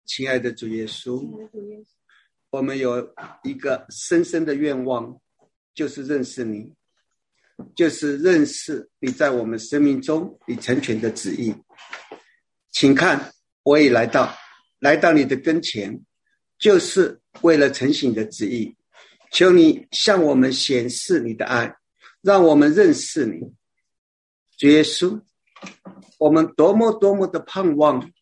亲爱的主耶稣，我们有一个深深的愿望，就是认识你，就是认识你在我们生命中你成全的旨意。请看，我已来到你的跟前，就是为了承行你的旨意。求你向我们显示你的爱，让我们认识你。主耶稣，我们多么的盼望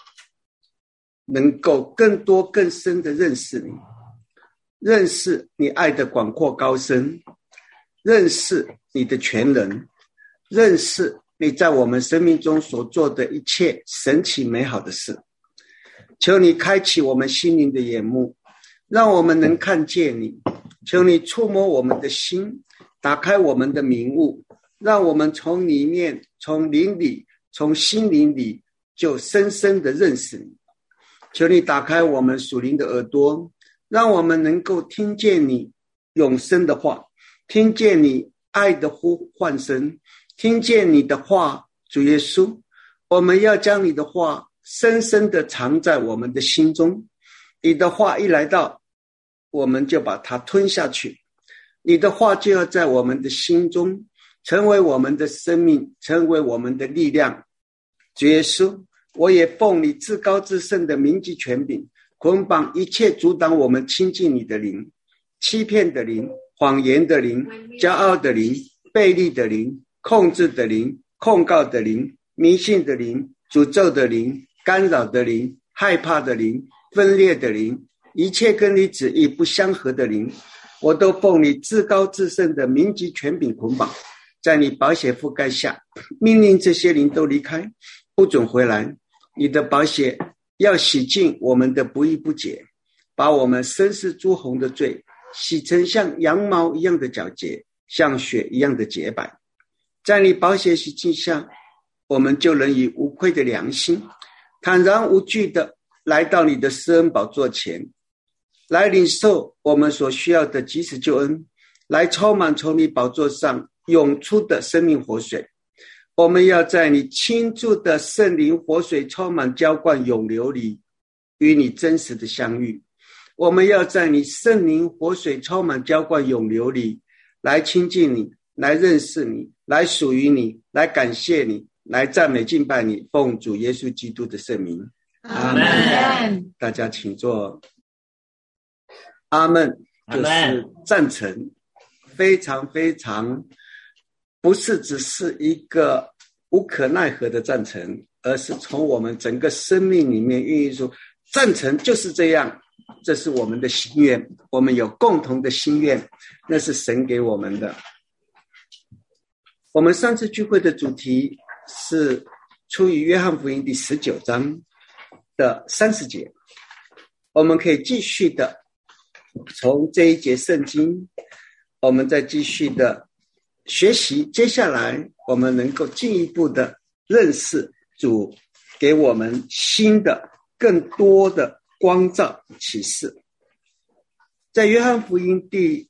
能够更多更深的认识你，认识你爱的广阔高深，认识你的全能，认识你在我们生命中所做的一切神奇美好的事。求你开启我们心灵的眼目，让我们能看见你。求你触摸我们的心，打开我们的明悟，让我们从里面，从灵里，从心灵里就深深的认识你。求你打开我们属灵的耳朵，让我们能够听见你永生的话，听见你爱的呼唤声，听见你的话。主耶稣，我们要将你的话深深的藏在我们的心中，你的话一来到，我们就把它吞下去。你的话就要在我们的心中成为我们的生命，成为我们的力量。主耶稣，我也奉你至高至圣的名及权柄，捆绑一切阻挡我们亲近你的灵，欺骗的灵，谎言的灵，骄傲的灵，悖逆的灵，控制的灵，控告的灵，迷信的灵，诅咒的灵，干扰的灵，害怕的灵，分裂的灵，一切跟你旨意不相合的灵，我都奉你至高至圣的名及权柄捆绑，在你宝血覆盖下，命令这些灵都离开，不准回来。你的宝血要洗净我们的不义不洁，把我们深似朱红的罪洗成像羊毛一样的皎洁，像雪一样的洁白。在你宝血洗净下，我们就能以无愧的良心，坦然无惧的来到你的施恩宝座前，来领受我们所需要的即时救恩，来充满从你宝座上涌出的生命活水。我们要在你倾注的圣灵活水充满浇灌涌流里与你真实的相遇。我们要在你圣灵活水充满浇灌涌流里来亲近你，来认识你，来属于你，来感谢你，来赞美敬拜你。奉主耶稣基督的圣名，阿们。大家请坐。阿们就是赞成，非常非常不是只是一个无可奈何的赞成，而是从我们整个生命里面孕育出赞成就是这样，这是我们的心愿，我们有共同的心愿，那是神给我们的。我们上次聚会的主题是出于约翰福音第19章的30节，我们可以继续的从这一节圣经，我们再继续的学习，接下来我们能够进一步的认识主给我们新的更多的光照启示。在约翰福音第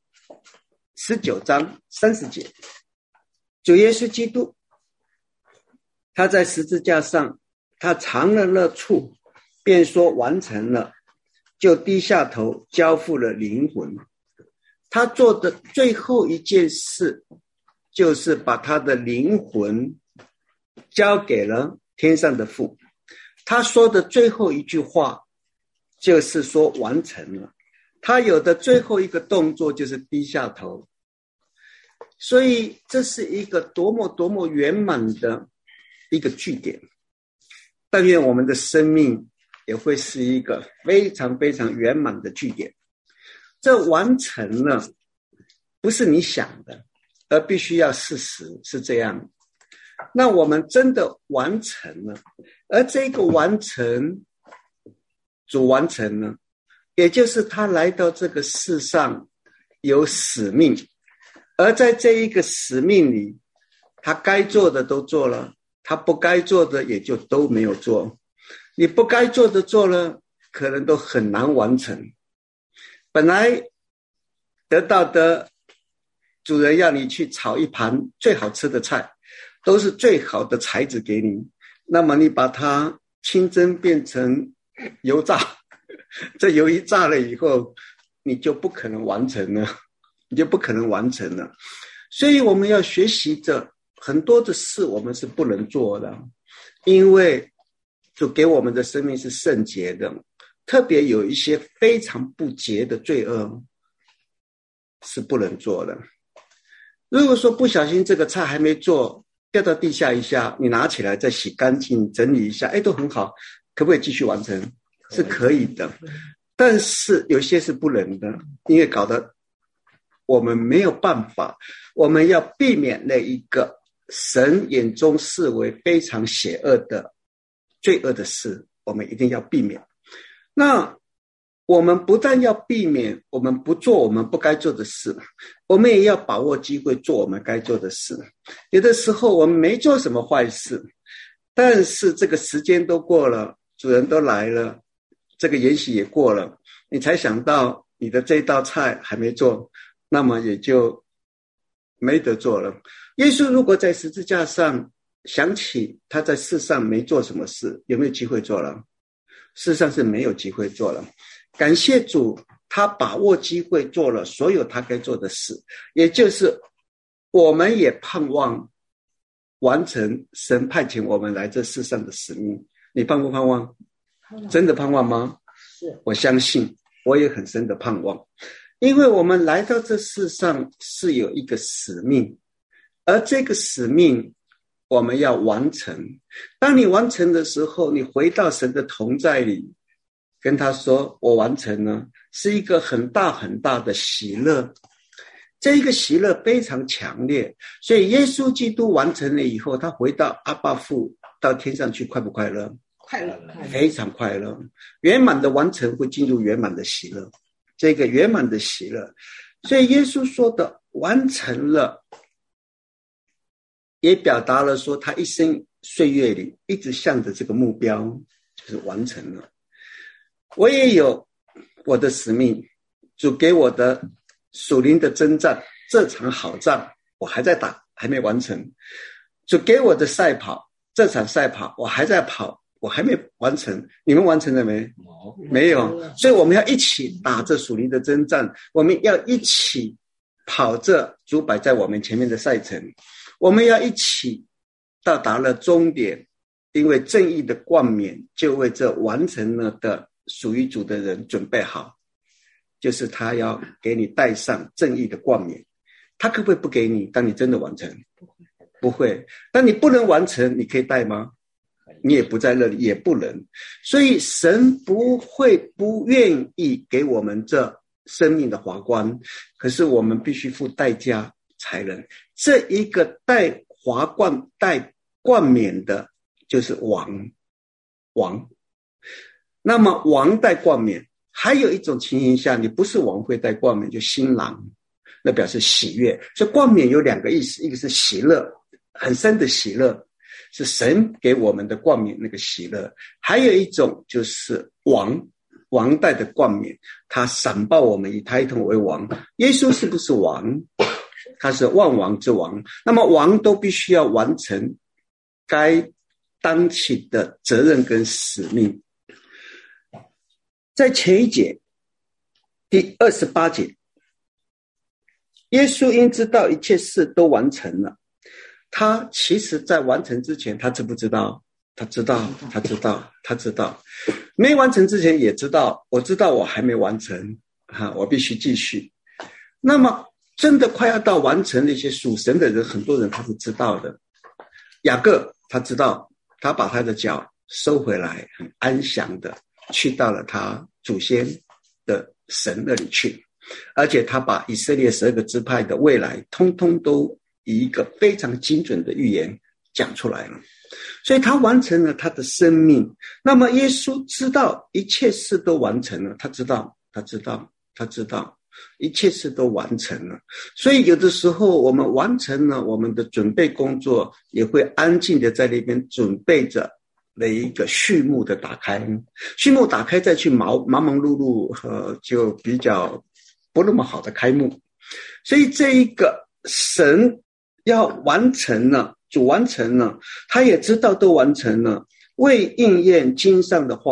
19章30节，主耶稣基督他在十字架上，他尝了那醋，便说完成了，就低下头交付了灵魂。他做的最后一件事就是把他的灵魂交给了天上的父。他说的最后一句话就是说完成了，他有的最后一个动作就是低下头。所以这是一个多么圆满的一个句点。但愿我们的生命也会是一个非常非常圆满的句点。这完成了不是你想的，而必须要事实是这样。那我们真的完成了，而这个完成，主完成了，也就是他来到这个世上有使命，而在这一个使命里，他该做的都做了，他不该做的也就都没有做。你不该做的做了，可能都很难完成。本来得到的主人要你去炒一盘最好吃的菜，都是最好的材质给你，那么你把它清蒸变成油炸，这油一炸了以后，你就不可能完成了，所以我们要学习着很多的事我们是不能做的，因为主给我们的生命是圣洁的，特别有一些非常不洁的罪恶是不能做的。如果说不小心这个菜还没做，掉到地下一下，你拿起来再洗干净整理一下，都很好，可不可以继续完成？是可以的，但是有些是不能的，因为搞得我们没有办法，我们要避免那一个神眼中视为非常邪恶的罪恶的事，我们一定要避免。那我们不但要避免我们不做我们不该做的事，我们也要把握机会做我们该做的事。有的时候我们没做什么坏事，但是这个时间都过了，主人都来了，这个筵席也过了，你才想到你的这道菜还没做，那么也就没得做了。耶稣如果在十字架上想起他在世上没做什么事，有没有机会做了？事实上是没有机会做了。感谢主，他把握机会做了所有他该做的事，也就是我们也盼望完成神派遣我们来这世上的使命。你盼不盼望？真的盼望吗？是，我相信，我也很深的盼望，因为我们来到这世上是有一个使命，而这个使命我们要完成。当你完成的时候，你回到神的同在里，跟他说我完成了，是一个很大很大的喜乐。这一个喜乐非常强烈，所以耶稣基督完成了以后，他回到阿爸父到天上去，快不快乐？快乐，非常快乐。圆满的完成会进入圆满的喜乐，这个圆满的喜乐，所以耶稣说的完成了，也表达了说他一生岁月里一直向着这个目标，就是完成了。我也有我的使命，主给我的属灵的征战，这场好仗我还在打，还没完成。主给我的赛跑，这场赛跑我还在跑，我还没完成。你们完成了没？没有。所以我们要一起打这属灵的征战，我们要一起跑这主摆在我们前面的赛程，我们要一起到达了终点，因为正义的冠冕就为这完成了的属于主的人准备好，就是他要给你戴上正义的冠冕。他可不可以不给你？当你真的完成？不会。当你不能完成，你可以戴吗？你也不在那里，也不能。所以神不会不愿意给我们这生命的华冠，可是我们必须付代价才能。这一个戴华冠戴冠冕的就是王。那么王戴冠冕，还有一种情形下，你不是王会戴冠冕，就新郎，那表示喜悦。所以冠冕有两个意思，一个是喜乐，很深的喜乐，是神给我们的冠冕那个喜乐。还有一种就是王戴的冠冕，他赏报我们，以他一同为王。耶稣是不是王？他是万王之王。那么王都必须要完成该当起的责任跟使命。在前一节第28节，耶稣因知道一切事都完成了，他其实在完成之前，他知不知道？他知道。没完成之前也知道，我知道我还没完成，我必须继续。那么真的快要到完成那些属神的人，很多人他是知道的。雅各他知道，他把他的脚收回来，很安详的去到了他祖先的神那里去，而且他把以色列12个支派的未来通通都以一个非常精准的预言讲出来了。所以他完成了他的生命。那么耶稣知道一切事都完成了，他知道一切事都完成了。所以有的时候我们完成了我们的准备工作，也会安静的在那边准备着的一个序幕的打开，序幕打开再去忙碌碌，就比较不那么好的开幕。所以这一个神要完成了，主完成了，他也知道都完成了，为应验经上的话，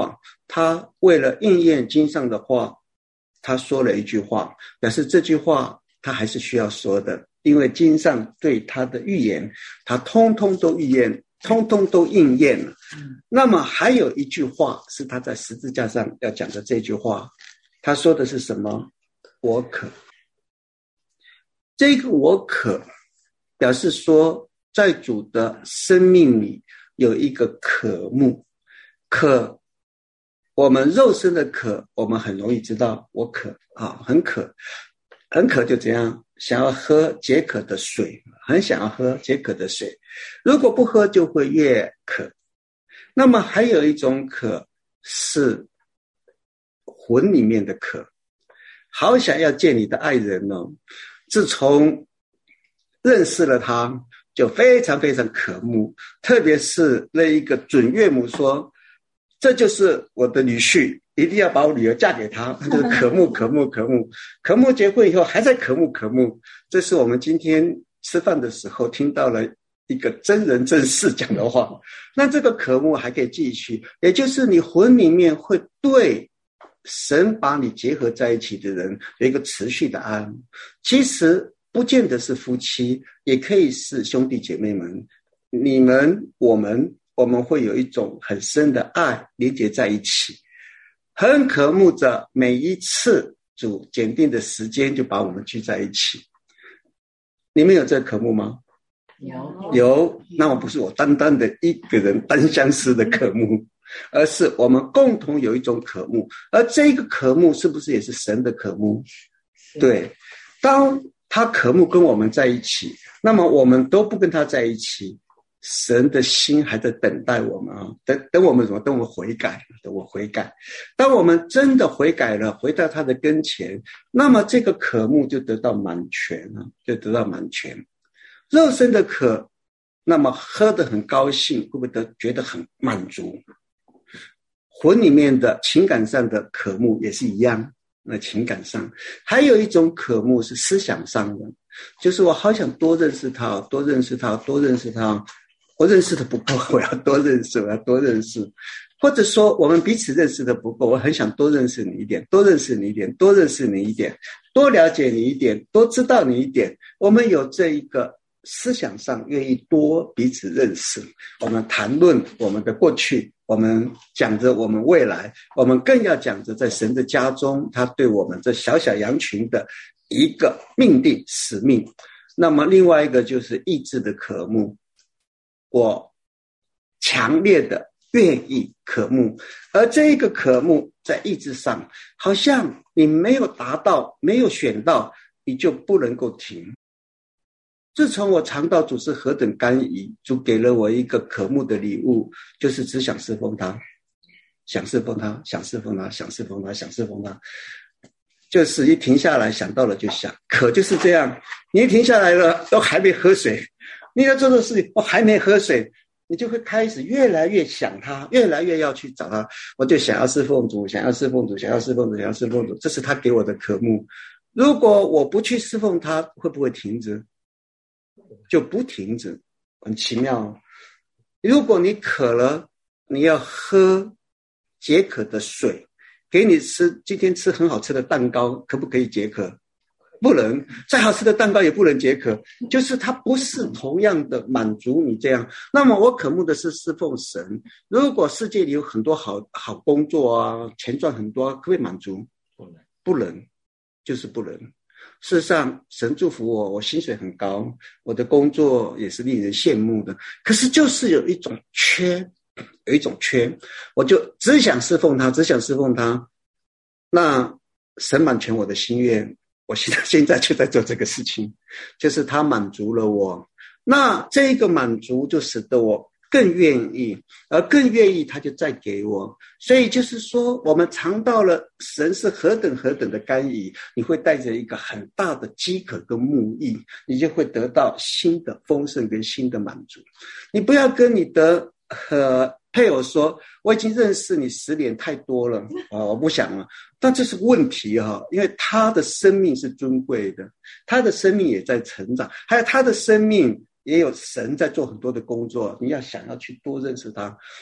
他为了应验经上的话，他说了一句话，表示这句话他还是需要说的，因为经上对他的预言，他通通都预言，通通都应验了。那么还有一句话是他在十字架上要讲的这句话，他说的是什么？我渴。这个我渴表示说，在主的生命里有一个渴慕。渴，我们肉身的渴，我们很容易知道我渴啊，很渴，很渴就怎样，想要喝解渴的水，很想要喝解渴的水，如果不喝就会越渴。那么还有一种渴是魂里面的渴，好想要见你的爱人哦，自从认识了他就非常非常渴慕，特别是那一个准岳母说，这就是我的女婿，一定要把我女儿嫁给他，就是渴慕渴慕渴慕，渴慕结婚以后还在渴慕渴慕。这是我们今天吃饭的时候听到了一个真人真事讲的话。那这个渴慕还可以继续，也就是你魂里面会对神把你结合在一起的人有一个持续的爱。其实不见得是夫妻，也可以是兄弟姐妹们，你们我们会有一种很深的爱连结在一起，很渴慕着每一次主检定的时间就把我们聚在一起。你们有这个渴慕吗？有。那么不是我单单的一个人单相思的渴慕，而是我们共同有一种渴慕，而这个渴慕是不是也是神的渴慕？对，当他渴慕跟我们在一起，那么我们都不跟他在一起，神的心还在等待我们啊！等我们什么？等我们悔改，等我悔改。当我们真的悔改了，回到他的跟前，那么这个渴慕就得到满全了，就得到满全。肉身的渴，那么喝得很高兴，会不会觉得很满足？魂里面的情感上的渴慕也是一样。那情感上还有一种渴慕是思想上的，就是我好想多认识他，多认识他，多认识他。我认识的不够，我要多认识，我要多认识。或者说我们彼此认识的不够，我很想多认识你一点，多认识你一点，多认识你一点，多了解你一点，多知道你一点。我们有这一个思想上愿意多彼此认识，我们谈论我们的过去，我们讲着我们未来，我们更要讲着在神的家中他对我们这小小羊群的一个命定使命。那么另外一个就是意志的渴慕，我强烈的愿意渴慕，而这个渴慕在意志上好像你没有达到，没有选到，你就不能够停。自从我尝到主是何等甘饴，主给了我一个渴慕的礼物，就是只想侍奉他，想侍奉他，想侍奉他，想侍奉他，想侍奉他，就是一停下来想到了就想。渴就是这样，你一停下来了都还没喝水，你要做的事情我还没喝水，你就会开始越来越想他，越来越要去找他。我就想要侍奉主，想要侍奉主，想要侍奉主，想要侍奉主，这是他给我的渴慕。如果我不去侍奉他，会不会停止？就不停止，很奇妙。如果你渴了，你要喝解渴的水，给你吃，今天吃很好吃的蛋糕，可不可以解渴？不能，再好吃的蛋糕也不能解渴，就是它不是同样的满足你这样。那么我渴慕的是侍奉神。如果世界里有很多好工作啊，钱赚很多，可不可以满足？不能，就是不能。事实上神祝福我，我薪水很高，我的工作也是令人羡慕的，可是就是有一种缺，我就只想侍奉他，只想侍奉他。那神满全我的心愿，我现在就在做这个事情，就是他满足了我，那这个满足就使得我更愿意，而更愿意他就再给我。所以就是说我们尝到了神是何等何等的甘饴，你会带着一个很大的饥渴跟慕义，你就会得到新的丰盛跟新的满足。你不要跟你的配偶说我已经认识你10年太多了我不想了，但这是问题因为他的生命是尊贵的，他的生命也在成长，还有他的生命也有神在做很多的工作，你要想要去多认识他。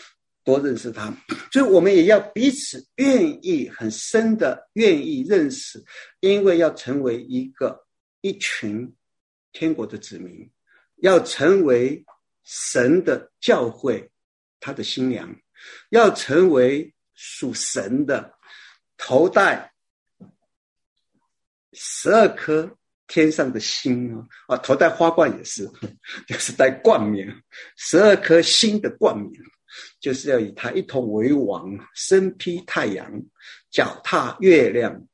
多认识他。所以我们也要彼此愿意很深的愿意认识，因为要成为一群天国的子民，要成为神的教会，他的新娘，要成为属神的，头戴12颗天上的星啊，头戴花冠也是，就是戴冠冕，12颗星的冠冕，就是要以他一同为王，身披太阳，脚踏月亮。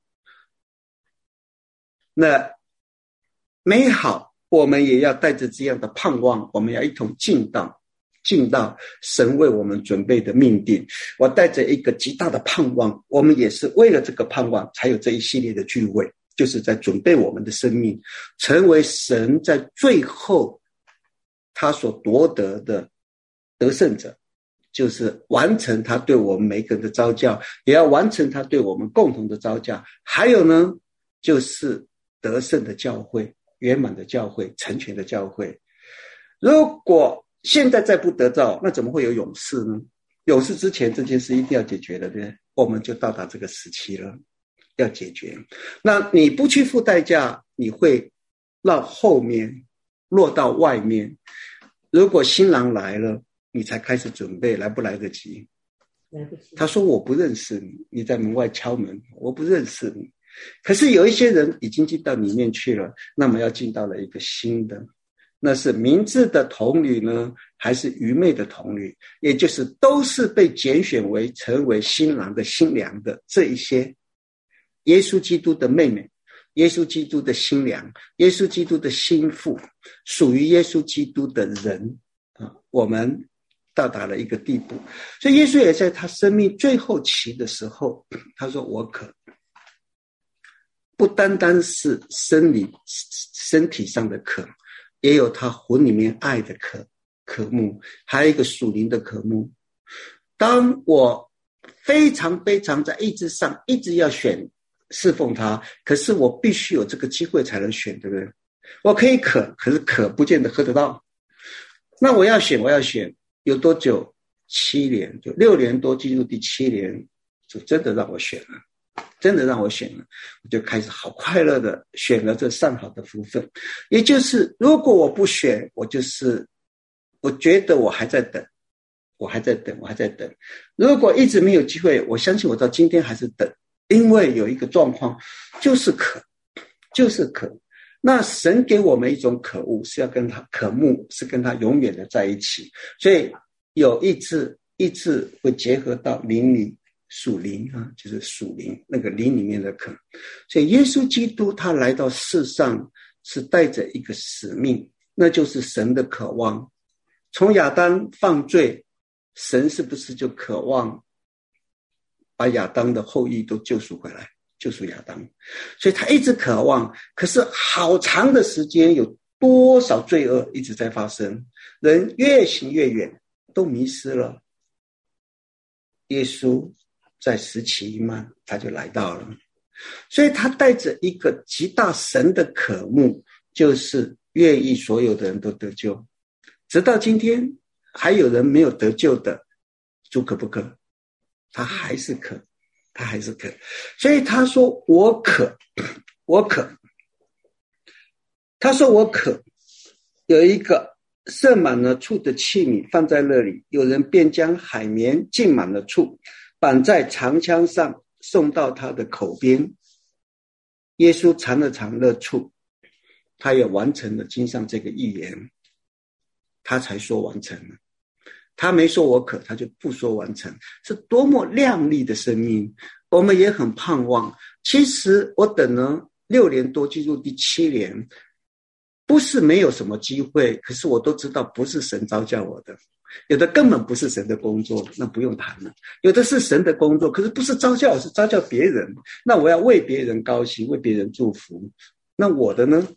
那美好，我们也要带着这样的盼望，我们要一同进到神为我们准备的命定。我带着一个极大的盼望，我们也是为了这个盼望才有这一系列的聚会，就是在准备我们的生命，成为神在最后他所夺得的得胜者，就是完成他对我们每个人的召叫，也要完成他对我们共同的召叫。还有呢，就是得胜的教会，圆满的教会，成全的教会。如果现在再不得召，那怎么会有勇士呢？勇士之前这件事一定要解决的，对不对？我们就到达这个时期了，要解决。那你不去付代价，你会到后面落到外面。如果新郎来了，你才开始准备，来不来得及？ 来不及。 他说我不认识你，你在门外敲门，我不认识你。可是有一些人已经进到里面去了，那么要进到了一个新的，那是明智的童女呢，还是愚昧的童女？也就是都是被拣选为成为新郎的新娘的这一些耶稣基督的妹妹，耶稣基督的新娘，耶稣基督的心腹，属于耶稣基督的人啊，我们到达了一个地步。所以耶稣也在他生命最后期的时候，他说我渴，不单单是身体上的渴，也有他魂里面爱的渴慕，还有一个属灵的渴慕。当我非常非常在意志上一直要选侍奉他，可是我必须有这个机会才能选，对不对？我可以渴，可是渴不见得喝得到。那我要选有多久？7年，就6年多，进入第7年，就真的让我选了。我就开始好快乐的选了这上好的福分。也就是如果我不选，我觉得我还在等。如果一直没有机会，我相信我到今天还是等，因为有一个状况就是渴。那神给我们一种渴慕，是要跟他渴慕，是跟他永远的在一起。所以有意志会结合到灵里。属灵啊，就是属灵那个灵里面的渴。所以耶稣基督他来到世上是带着一个使命，那就是神的渴望。从亚当犯罪，神是不是就渴望把亚当的后裔都救赎回来，救赎亚当？所以他一直渴望，可是好长的时间，有多少罪恶一直在发生，人越行越远，都迷失了。耶稣在时期一慢，他就来到了。所以他带着一个极大神的渴慕，就是愿意所有的人都得救。直到今天还有人没有得救的，主渴不渴？他还是渴。所以他说我渴。他说我渴，有一个盛满了醋的器皿放在那里，有人便将海绵浸满了醋，绑在长枪上，送到他的口边。耶稣尝了尝那醋，他也完成了经上这个预言，他才说完成了。他没说我渴，他就不说完成，是多么亮丽的生命。我们也很盼望。其实我等了6年多，进入第7年，不是没有什么机会，可是我都知道不是神召叫我的。有的根本不是神的工作，那不用谈了。有的是神的工作，可是不是召叫我，是召叫别人。那我要为别人高兴，为别人祝福。那我的呢？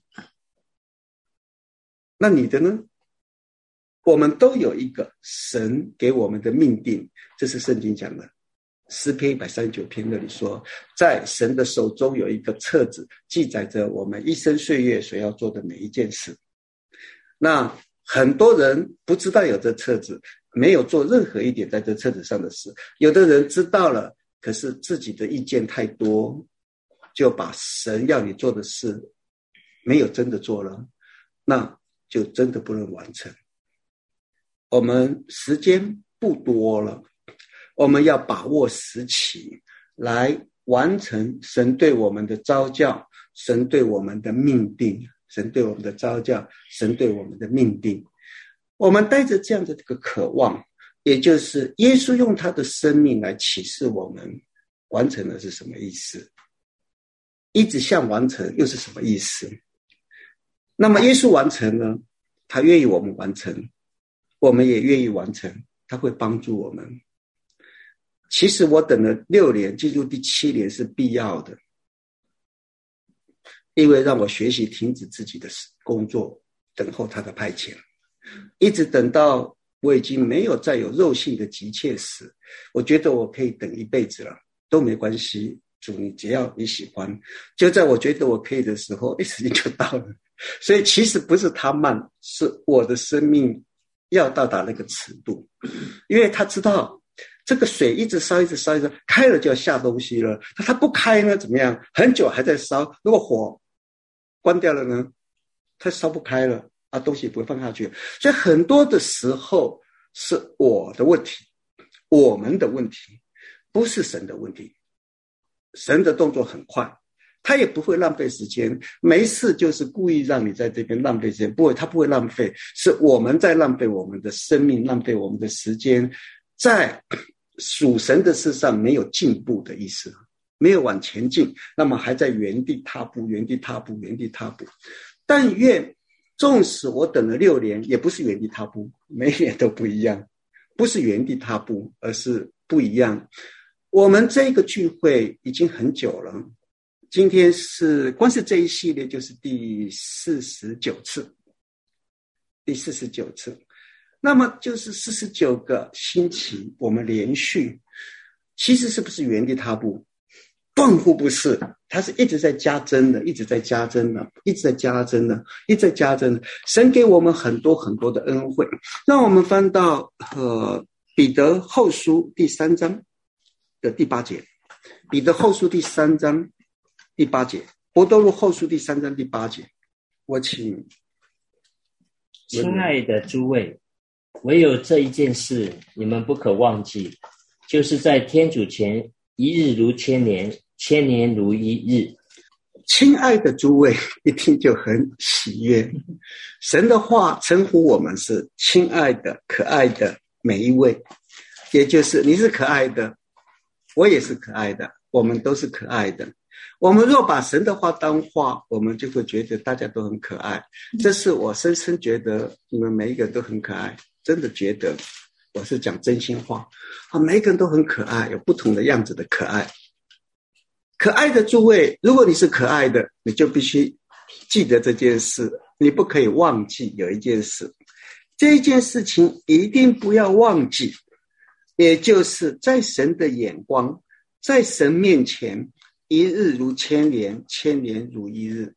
那你的呢？我们都有一个神给我们的命定，这是圣经讲的。诗篇139篇那里说，在神的手中有一个册子，记载着我们一生岁月所要做的每一件事。那很多人不知道有这册子， 没有做任何一点在这车子上的事。有的人知道了，可是自己的意见太多，就把神要你做的事没有真的做了，那就真的不能完成。我们时间不多了，我们要把握时期来完成神对我们的召叫，神对我们的命定，神对我们的召叫，神对我们的命定。我们带着这样的这个渴望，也就是耶稣用他的生命来启示我们完成了是什么意思，一直向完成又是什么意思。那么耶稣完成了，他愿意我们完成，我们也愿意完成，他会帮助我们。其实我等了6年，进入第7年是必要的，因为让我学习停止自己的工作，等候他的派遣，一直等到我已经没有再有肉性的急切时，我觉得我可以等一辈子了，都没关系，主你只要你喜欢。就在我觉得我可以的时候，时间就到了。所以其实不是他慢，是我的生命要到达那个尺度，因为他知道这个水一直烧一直烧一直烧，开了就要下东西了，他不开呢怎么样，很久还在烧，如果火关掉了呢，它烧不开了啊，东西不会放下去。所以很多的时候是我的问题，我们的问题，不是神的问题。神的动作很快，他也不会浪费时间，没事就是故意让你在这边浪费时间，不会，他不会浪费，是我们在浪费我们的生命，浪费我们的时间，在属神的事上没有进步的意思，没有往前进，那么还在原地踏步，原地踏步，原地踏步。但愿纵使我等了6年，也不是原地踏步，每年都不一样，不是原地踏步，而是不一样。我们这个聚会已经很久了，今天是光是这一系列就是第49次，第49次，那么就是49个星期我们连续，其实是不是原地踏步？断乎不是，它是一直在加增的，一直在加增的，一直在加增的，一直在加增的。神给我们很多很多的恩惠，让我们翻到彼得后书第3章的第8节，彼得后书第3章第8节，伯多禄后书第3章第8节，我请。 亲爱的诸位，唯有这一件事你们不可忘记，就是在天主前1日如1000年，1000年如1日。 亲爱的诸位，一听就很喜悦。神的话称呼我们是亲爱的、可爱的每一位，也就是你是可爱的，我也是可爱的，我们都是可爱的。我们若把神的话当话，我们就会觉得大家都很可爱。这是我深深觉得你们每一个人都很可爱，真的觉得我是讲真心话啊，每一个人都很可爱，有不同的样子的可爱。可爱的诸位，如果你是可爱的，你就必须记得这件事，你不可以忘记有一件事，这一件事情一定不要忘记，也就是在神的眼光，在神面前，1日如1000年，1000年如1日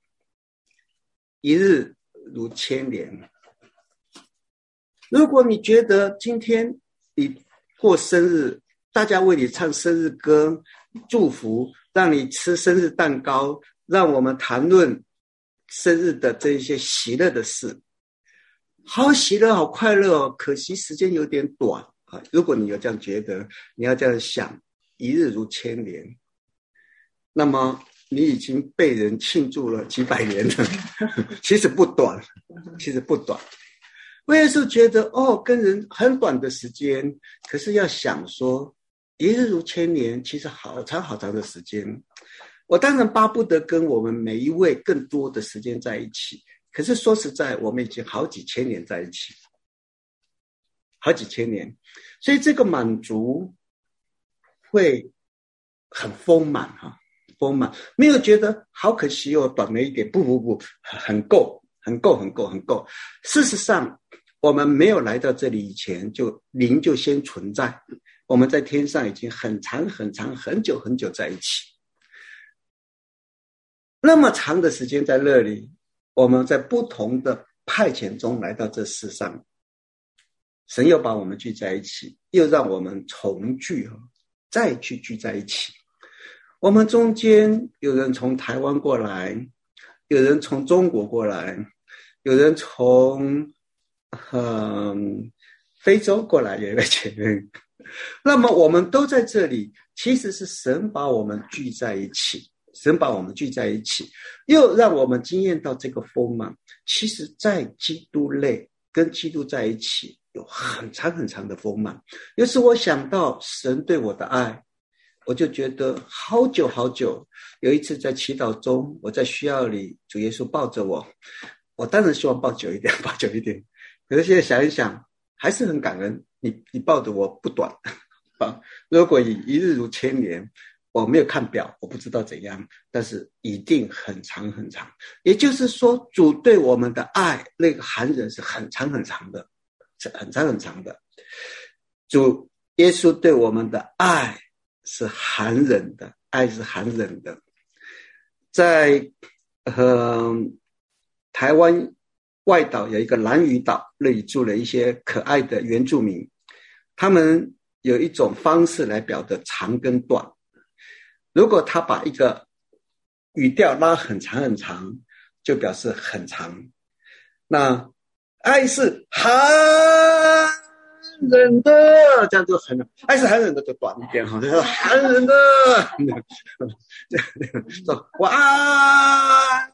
，1日如1000年。如果你觉得今天你过生日，大家为你唱生日歌，祝福，让你吃生日蛋糕，让我们谈论生日的这一些喜乐的事，好喜乐，好快乐哦。可惜时间有点短啊。如果你有这样觉得，你要这样想，1日如1000年，那么你已经被人庆祝了几百年了，其实不短，其实不短。我也是觉得跟人很短的时间，可是要想说1日如1000年，其实好长好长的时间。我当然巴不得跟我们每一位更多的时间在一起，可是说实在，我们已经好几千年在一起，好几千年，所以这个满足会很丰满哈，丰满，没有觉得好可惜哦，短了一点，不，很够，很够，很够，很够。事实上，我们没有来到这里以前，灵就先存在，我们在天上已经很长很长很久很久在一起，那么长的时间在那里，我们在不同的派遣中来到这世上， 神又把我们聚在一起，又让我们重聚，再去聚在一起。我们中间有人从台湾过来，有人从中国过来，有人从非洲过来，有一位姐妹。那么我们都在这里，其实是神把我们聚在一起，神把我们聚在一起，又让我们经验到这个丰满。其实在基督内跟基督在一起有很长很长的丰满。有时我想到神对我的爱，我就觉得好久好久。有一次在祈祷中，我在需要里，主耶稣抱着我，我当然希望抱久一点，抱久一点。可是现在想一想，还是很感恩，你抱着我不短啊。如果以一日如千年，我没有看表，我不知道怎样，但是一定很长很长。也就是说，主对我们的爱，那个含忍是很长很长的，是很长很长的。主耶稣对我们的爱是含忍的，爱是含忍的。在台湾外岛有一个兰屿岛，那里住了一些可爱的原住民，他们有一种方式来表达长跟短。如果他把一个语调拉很长很长，就表示很长。那爱是含忍的，这样就很爱是含忍的就短一点哈，就是含忍的，说我爱，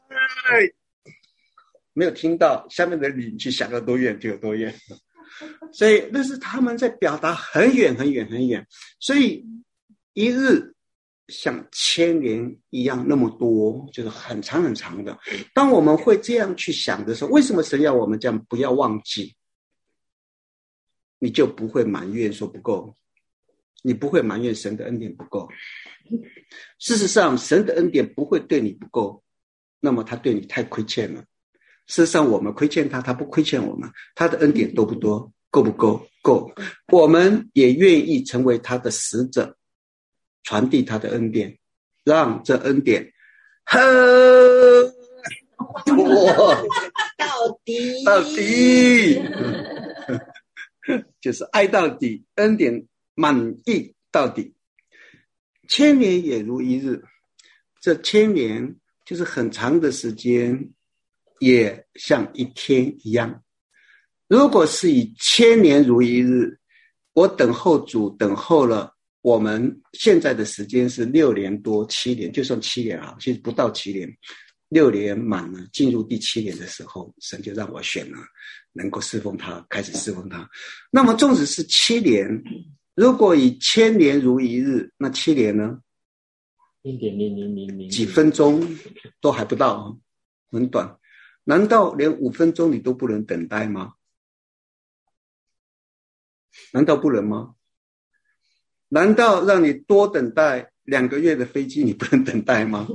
没有听到下面的你去想有多远就有多远。所以那是他们在表达很远很远很远，所以一日像千年一样那么多，就是很长很长的。当我们会这样去想的时候，为什么神要我们这样不要忘记？你就不会埋怨说不够，你不会埋怨神的恩典不够。事实上，神的恩典不会对你不够，那么他对你太亏欠了。事实上，我们亏欠他，他不亏欠我们。他的恩典多不多？够不够？够。我们也愿意成为他的使者，传递他的恩典，让这恩典很多到底就是爱到底，恩典满意到底。千年也如一日，这千年就是很长的时间，也像一天一样。如果是以千年如一日，我等候主等候了，我们现在的时间是6年多7年，就算7年啊，其实不到7年，6年满了，进入第7年的时候，神就让我选了，能够侍奉他，开始侍奉他。那么纵使是7年，如果以千年如一日，那7年呢？0.0000几分钟都还不到，很短。难道连5分钟你都不能等待吗？难道不能吗？难道让你多等待2个月的飞机你不能等待吗？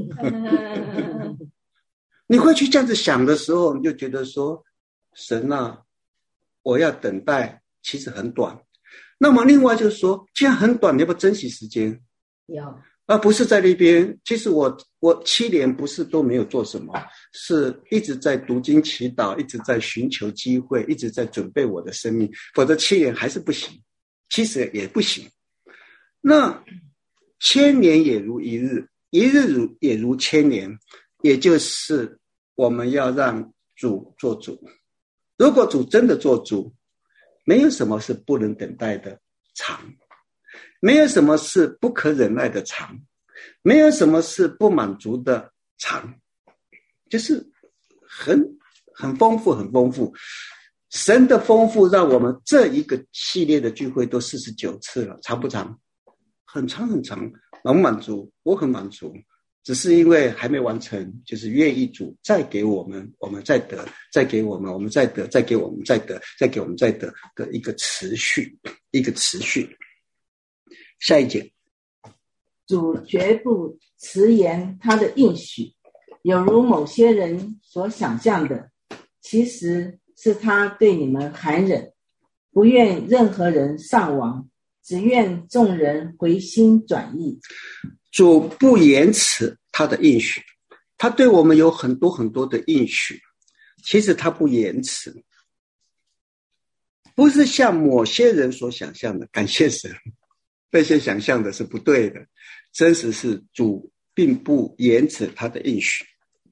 你会去这样子想的时候，你就觉得说，神啊，我要等待其实很短。那么另外就是说，既然很短，你要不要珍惜时间？ 要。 而不是在那边。其实我7年不是都没有做什么，是一直在读经祈祷，一直在寻求机会，一直在准备我的生命，否则7年还是不行，其实也不行。那千年也如一日，一日也如千年，也就是我们要让主做主。如果主真的做主，没有什么是不能等待的长，没有什么是不可忍耐的长，没有什么是不满足的长，就是很丰富很丰富。神的丰富让我们这一个系列的聚会都49次了，长不长？很长很长。满不满足？我很满足，只是因为还没完成，就是愿意主再给我们，我们再得，再给我们，我们再得，再给我们再得，再给我们再得的一个持续，一个持续。下一节， 主绝不迟延他的应许，有如某些人所想象的，其实是他对你们含忍，不愿任何人丧亡，只愿众人回心转意。 主不延迟他的应许，他对我们有很多很多的应许，其实他不延迟。 不是像某些人所想象的，感谢神，那些想象的是不对的。真实是主并不延迟他的应许，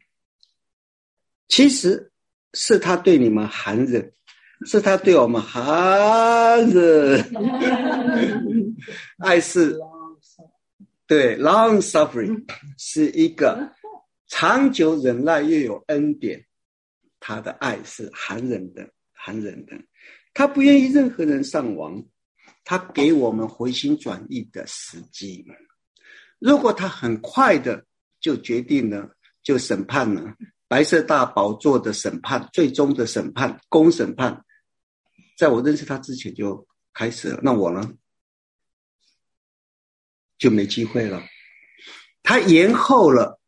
其实是他对你们寒冷，是他对我们寒冷。爱是对 long suffering 是一个长久忍耐又有恩典，他的爱是寒冷的，寒冷的。他不愿意任何人上亡，他给我们回心转意的时机。如果他很快的就决定了，就审判了，白色大宝座的审判，最终的审判，公审判，在我认识他之前就开始了，那我呢就没机会了。他延后了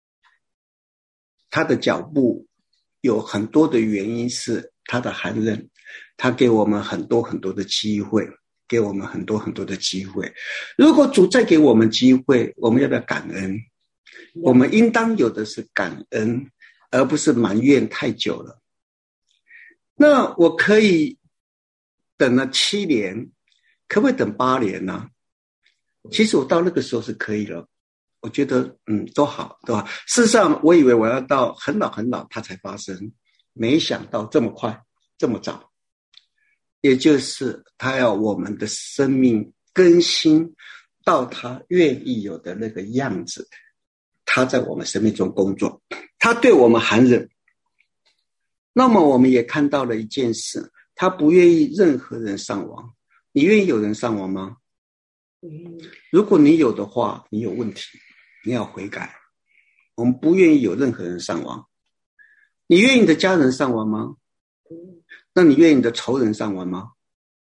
他的脚步，有很多的原因是他的寒冷，他给我们很多很多的机会，给我们很多很多的机会。如果主再给我们机会，我们要不要感恩？我们应当有的是感恩，而不是埋怨太久了。那我可以等了7年，可不可以等8年呢？其实我到那个时候是可以了，我觉得都好都好。事实上我以为我要到很老很老它才发生，没想到这么快这么早。也就是他要我们的生命更新到他愿意有的那个样子，他在我们生命中工作，他对我们寒冷。那么我们也看到了一件事，他不愿意任何人上亡。你愿意有人上亡吗？如果你有的话，你有问题，你要悔改。我们不愿意有任何人上亡。你愿意你的家人上亡吗？那你愿意你的仇人上亡吗？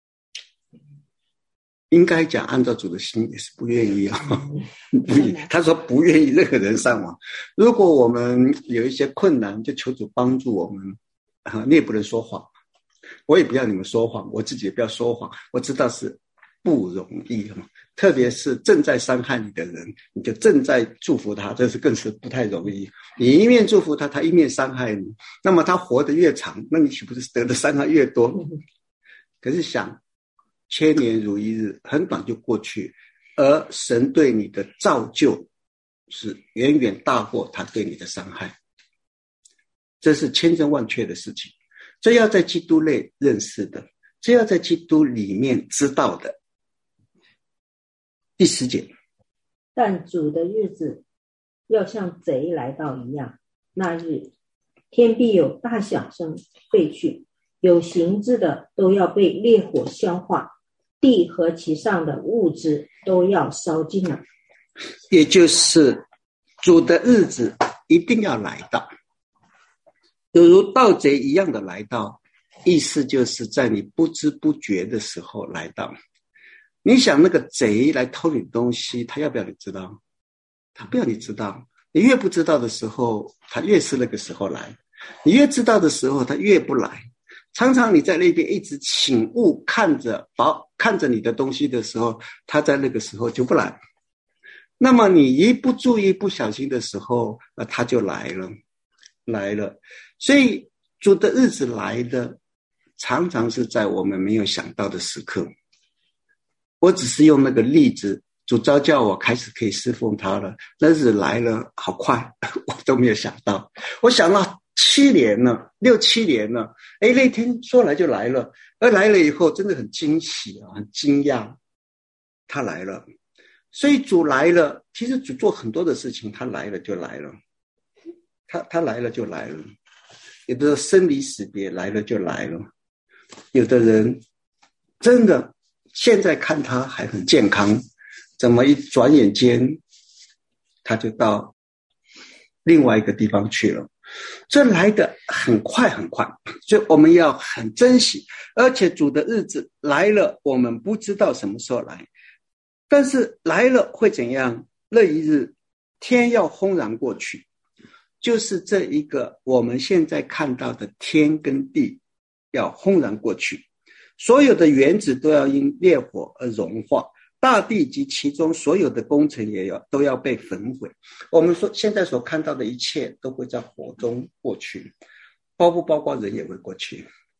应该讲按照主的心也是不愿意啊。他说不愿意任何人上亡。如果我们有一些困难，就求主帮助我们。你也不能说谎，我也不要你们说谎，我自己也不要说谎。我知道是不容易，特别是正在伤害你的人，你就正在祝福他，这是更是不太容易。你一面祝福他，他一面伤害你，那么他活得越长，那你岂不是得的伤害越多？可是想1000年如一日，很短就过去，而神对你的造就是远远大过他对你的伤害，这是千真万确的事情。这要在基督内认识的，这要在基督里面知道的。第10节， 但主的日子要像贼来到一样，那日天必有大响声废去，有形质的都要被烈火消化，地和其上的物质都要烧尽了。 也就是主的日子一定要来到，有如盗贼一样的来到，意思就是在你不知不觉的时候来到。你想那个贼来偷你东西，他要不要你知道？他不要你知道。你越不知道的时候，他越是那个时候来；你越知道的时候，他越不来。常常你在那边一直醒悟看着你的东西的时候，他在那个时候就不来。那么你一不注意不小心的时候，他就来了。所以主的日子来的常常是在我们没有想到的时刻。我只是用那个例子，主召叫我开始可以侍奉他了，那日子来了好快，我都没有想到。我想了7年了，6、7年了，那天说来就来了，而来了以后真的很惊喜啊，很惊讶，他来了。所以主来了，其实主做很多的事情，他来了就来了，他来了就来了。有的生离死别来了就来了，有的人真的现在看他还很健康，怎么一转眼间他就到另外一个地方去了。这来得很快很快，所以我们要很珍惜。而且主的日子来了，我们不知道什么时候来，但是来了会怎样？那一日天要轰然过去，就是这一个我们现在看到的天跟地要轰然过去，所有的原子都要因烈火而融化，大地及其中所有的工程都要被焚毁。我们说现在所看到的一切都会在火中过去，包不包括人也会过去。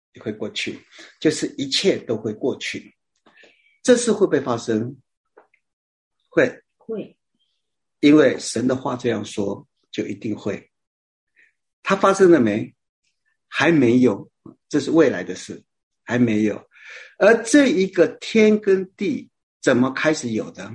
也会过去，就是一切都会过去。这事会不会发生？会，因为神的话这样说，就一定会。它发生了没？还没有，这是未来的事，还没有。而这一个天跟地怎么开始有的？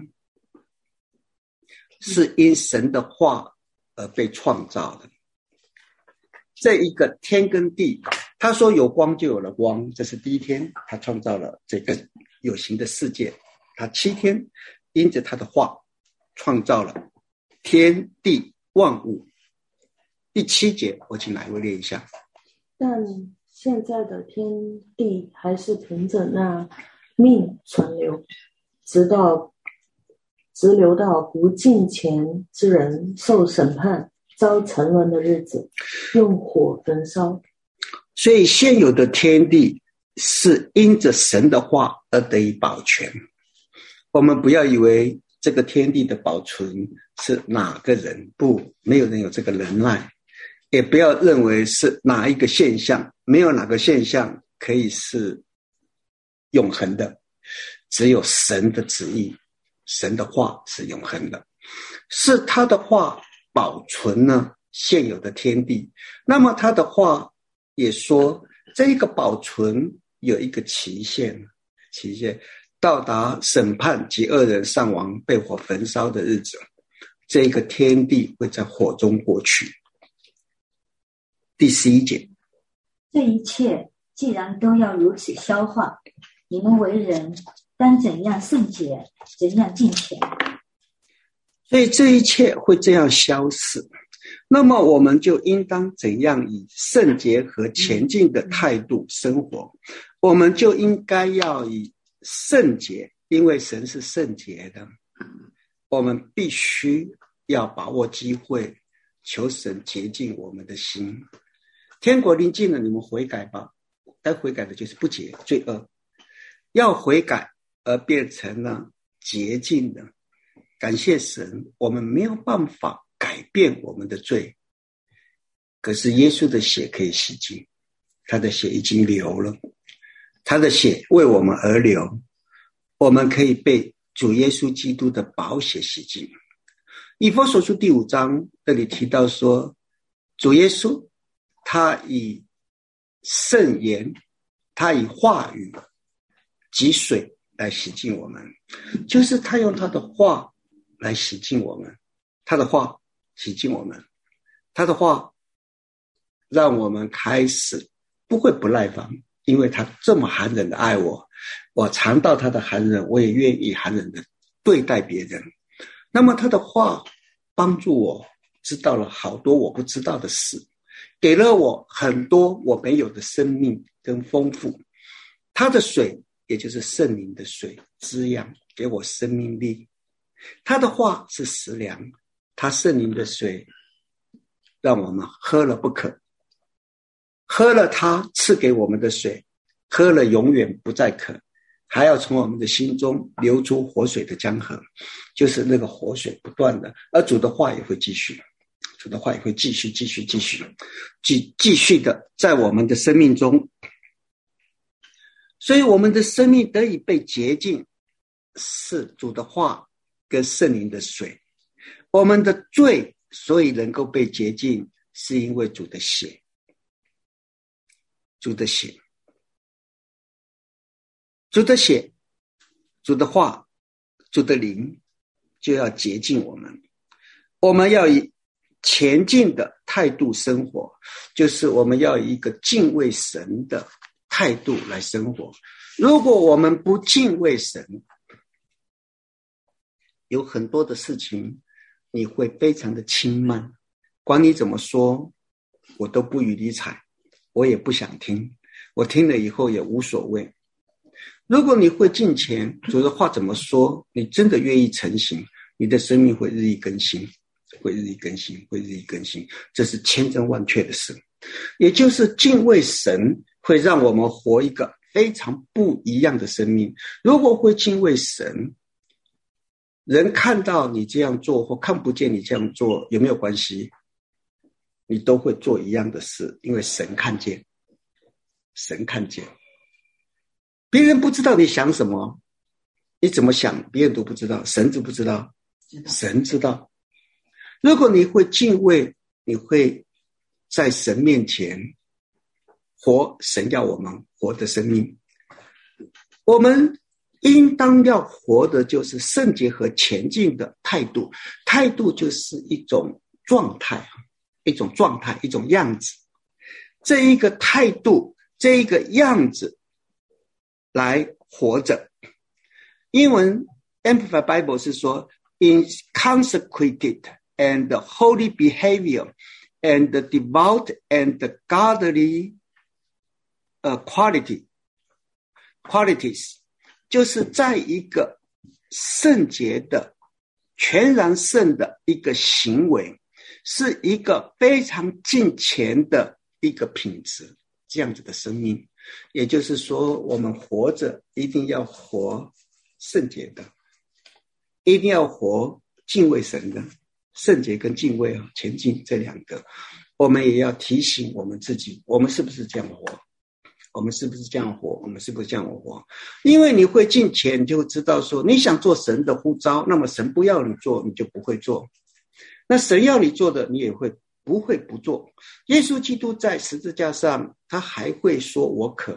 是因神的话而被创造的。这一个天跟地，他说有光就有了光，这是第一天，他创造了这个有形的世界。他7天因着他的话创造了天地万物。第7节，我请哪一位念一下？ 但现在的天地还是凭着那命存留，直流到不敬虔之人受审判遭沉沦的日子，用火焚烧。 所以现有的天地是因着神的话而得以保全。我们不要以为这个天地的保存是哪个人，不，没有人有这个能耐。也不要认为是哪一个现象，没有哪个现象可以是永恒的，只有神的旨意，神的话是永恒的，是他的话保存了现有的天地。那么他的话也说，这一个保存有一个期限到达审判及恶人上亡被火焚烧的日子，这个天地会在火中过去。第11节， 这一切既然都要如此消化，你们为人当怎样圣洁，怎样敬虔。 所以这一切会这样消逝，那么我们就应当怎样以圣洁和前进的态度生活。我们就应该要以圣洁，因为神是圣洁的，我们必须要把握机会，求神洁净我们的心。天国临近了，你们悔改吧。该悔改的就是不洁罪恶，要悔改而变成了洁净的。感谢神，我们没有办法改变我们的罪，可是耶稣的血可以洗净，他的血已经流了，他的血为我们而流，我们可以被主耶稣基督的宝血洗净。以弗所书第5章这里提到说，主耶稣他以圣言，他以话语及水来洗净我们，就是他用他的话来洗净我们，他的话洗净我们，他的话让我们开始不会不耐烦，因为他这么寒冷的爱我，我尝到他的寒冷，我也愿意寒冷的对待别人。那么他的话帮助我知道了好多我不知道的事，给了我很多我没有的生命跟丰富。他的水也就是圣灵的水滋养给我生命力，他的话是食粮，他圣灵的水让我们喝了不渴，喝了他赐给我们的水，喝了永远不再渴，还要从我们的心中流出活水的江河，就是那个活水不断的，而主的话也会继续，主的话也会继续的在我们的生命中。所以我们的生命得以被洁净，是主的话跟圣灵的水。我们的罪所以能够被洁净，是因为主的血，主的血，主的血，主的话，主的灵就要洁净我们。我们要以前进的态度生活，就是我们要以一个敬畏神的态度来生活。如果我们不敬畏神，有很多的事情你会非常的轻慢，管你怎么说我都不予理睬，我也不想听，我听了以后也无所谓。如果你会敬虔，主的话怎么说，你真的愿意承行，你的生命会日益更新，这是千真万确的事。也就是敬畏神会让我们活一个非常不一样的生命。如果会敬畏神，人看到你这样做或看不见你这样做有没有关系？你都会做一样的事，因为神看见。 神看见。别人不知道你想什么，你怎么想别人都不知道，神知不知道？神知道。如果你会敬畏，你会在神面前活神要我们活的生命。我们应当要活的就是圣洁和前进的态度，态度就是一种状态，一种状态，一种样子。这一个态度，这一个样子来活着。英文 Amplified Bible 是说 in consecrated and holy behavior and devout and godly qualities， 就是在一个圣洁的全然圣的一个行为，是一个非常敬虔的一个品质，这样子的生命。也就是说，我们活着一定要活圣洁的，一定要活敬畏神的。圣洁跟敬畏前进这两个，我们也要提醒我们自己，我们是不是这样活？我们是不是这样活？我们是不是这样活？因为你会敬虔，你就会知道说，你想做神的呼召，那么神不要你做，你就不会做。那神要你做的，你也会不会不做。耶稣基督在十字架上，他还会说我渴，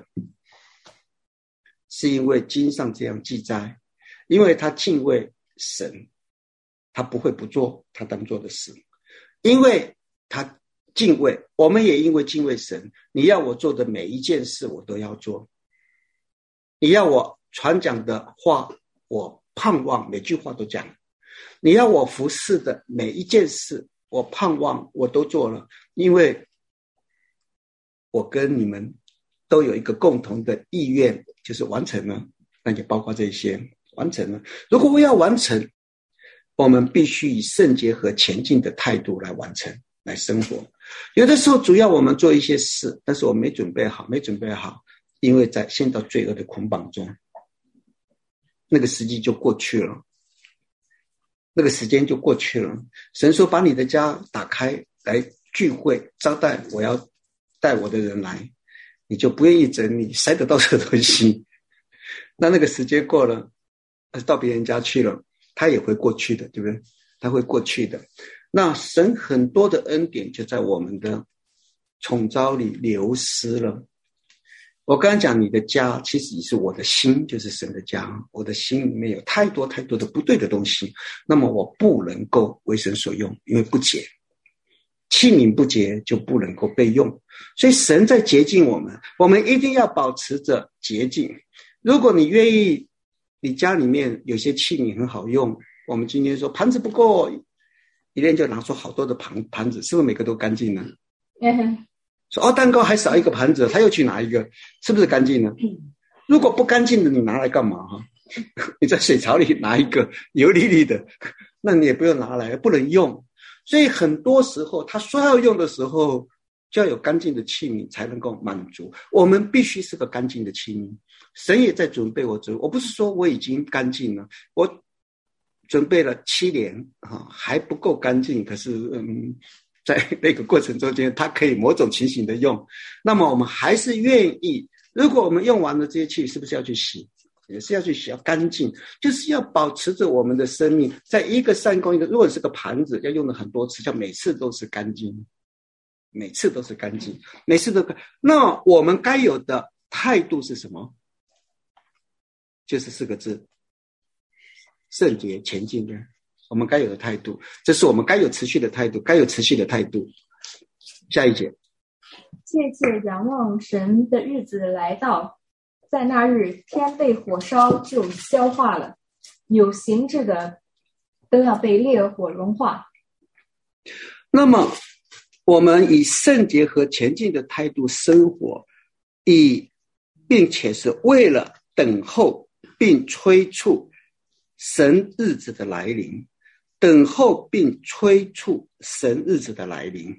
是因为经上这样记载，因为他敬畏神，他不会不做他当做的事，因为他敬畏，我们也因为敬畏神，你要我做的每一件事我都要做，你要我传讲的话我盼望每句话都讲，你要我服侍的每一件事我盼望我都做了，因为我跟你们都有一个共同的意愿，就是完成了，那就包括这些完成了。如果我要完成，我们必须以圣洁和前进的态度来完成，来生活。有的时候主要我们做一些事，但是我没准备好，因为在陷到罪恶的捆绑中，那个时机就过去了，那个时间就过去了。神说把你的家打开来聚会招待我要带我的人来，你就不愿意整理塞得到这个东西，那个时间过了，到别人家去了，他也会过去的，对不对？他会过去的。那神很多的恩典就在我们的宠召里流失了。我刚才讲你的家其实也是我的心，就是神的家，我的心里面有太多太多的不对的东西，那么我不能够为神所用，因为不洁，器皿不洁就不能够被用。所以神在洁净我们，我们一定要保持着洁净。如果你愿意，你家里面有些器皿很好用，我们今天说盘子不够，一天就拿出好多的盘子，是不是每个都干净呢？说蛋糕还少一个盘子，他又去拿一个，是不是干净呢？如果不干净的，你拿来干嘛？你在水槽里拿一个油腻腻的，那你也不用拿来，不能用。所以很多时候他说要用的时候，就要有干净的器皿才能够满足。我们必须是个干净的器皿。神也在准备我，我不是说我已经干净了，我准备了7年还不够干净，可是在那个过程中间它可以某种情形的用，那么我们还是愿意，如果我们用完了这些器是不是要去洗，也是要去洗，要干净，就是要保持着我们的生命在一个善功，如果是个盘子要用了很多次，叫每次都是干净，每次都是干净，每次都干。那我们该有的态度是什么？就是4个字，圣洁前进的，我们该有的态度，这是我们该有持续的态度，该有持续的态度。下一节， 切切仰望神的日子来到，在那日天被火烧就消化了，有形质的都要被烈火融化。 那么我们以圣洁和前进的态度生活，并且是为了等候并催促神日子的来临，等候并催促神日子的来临。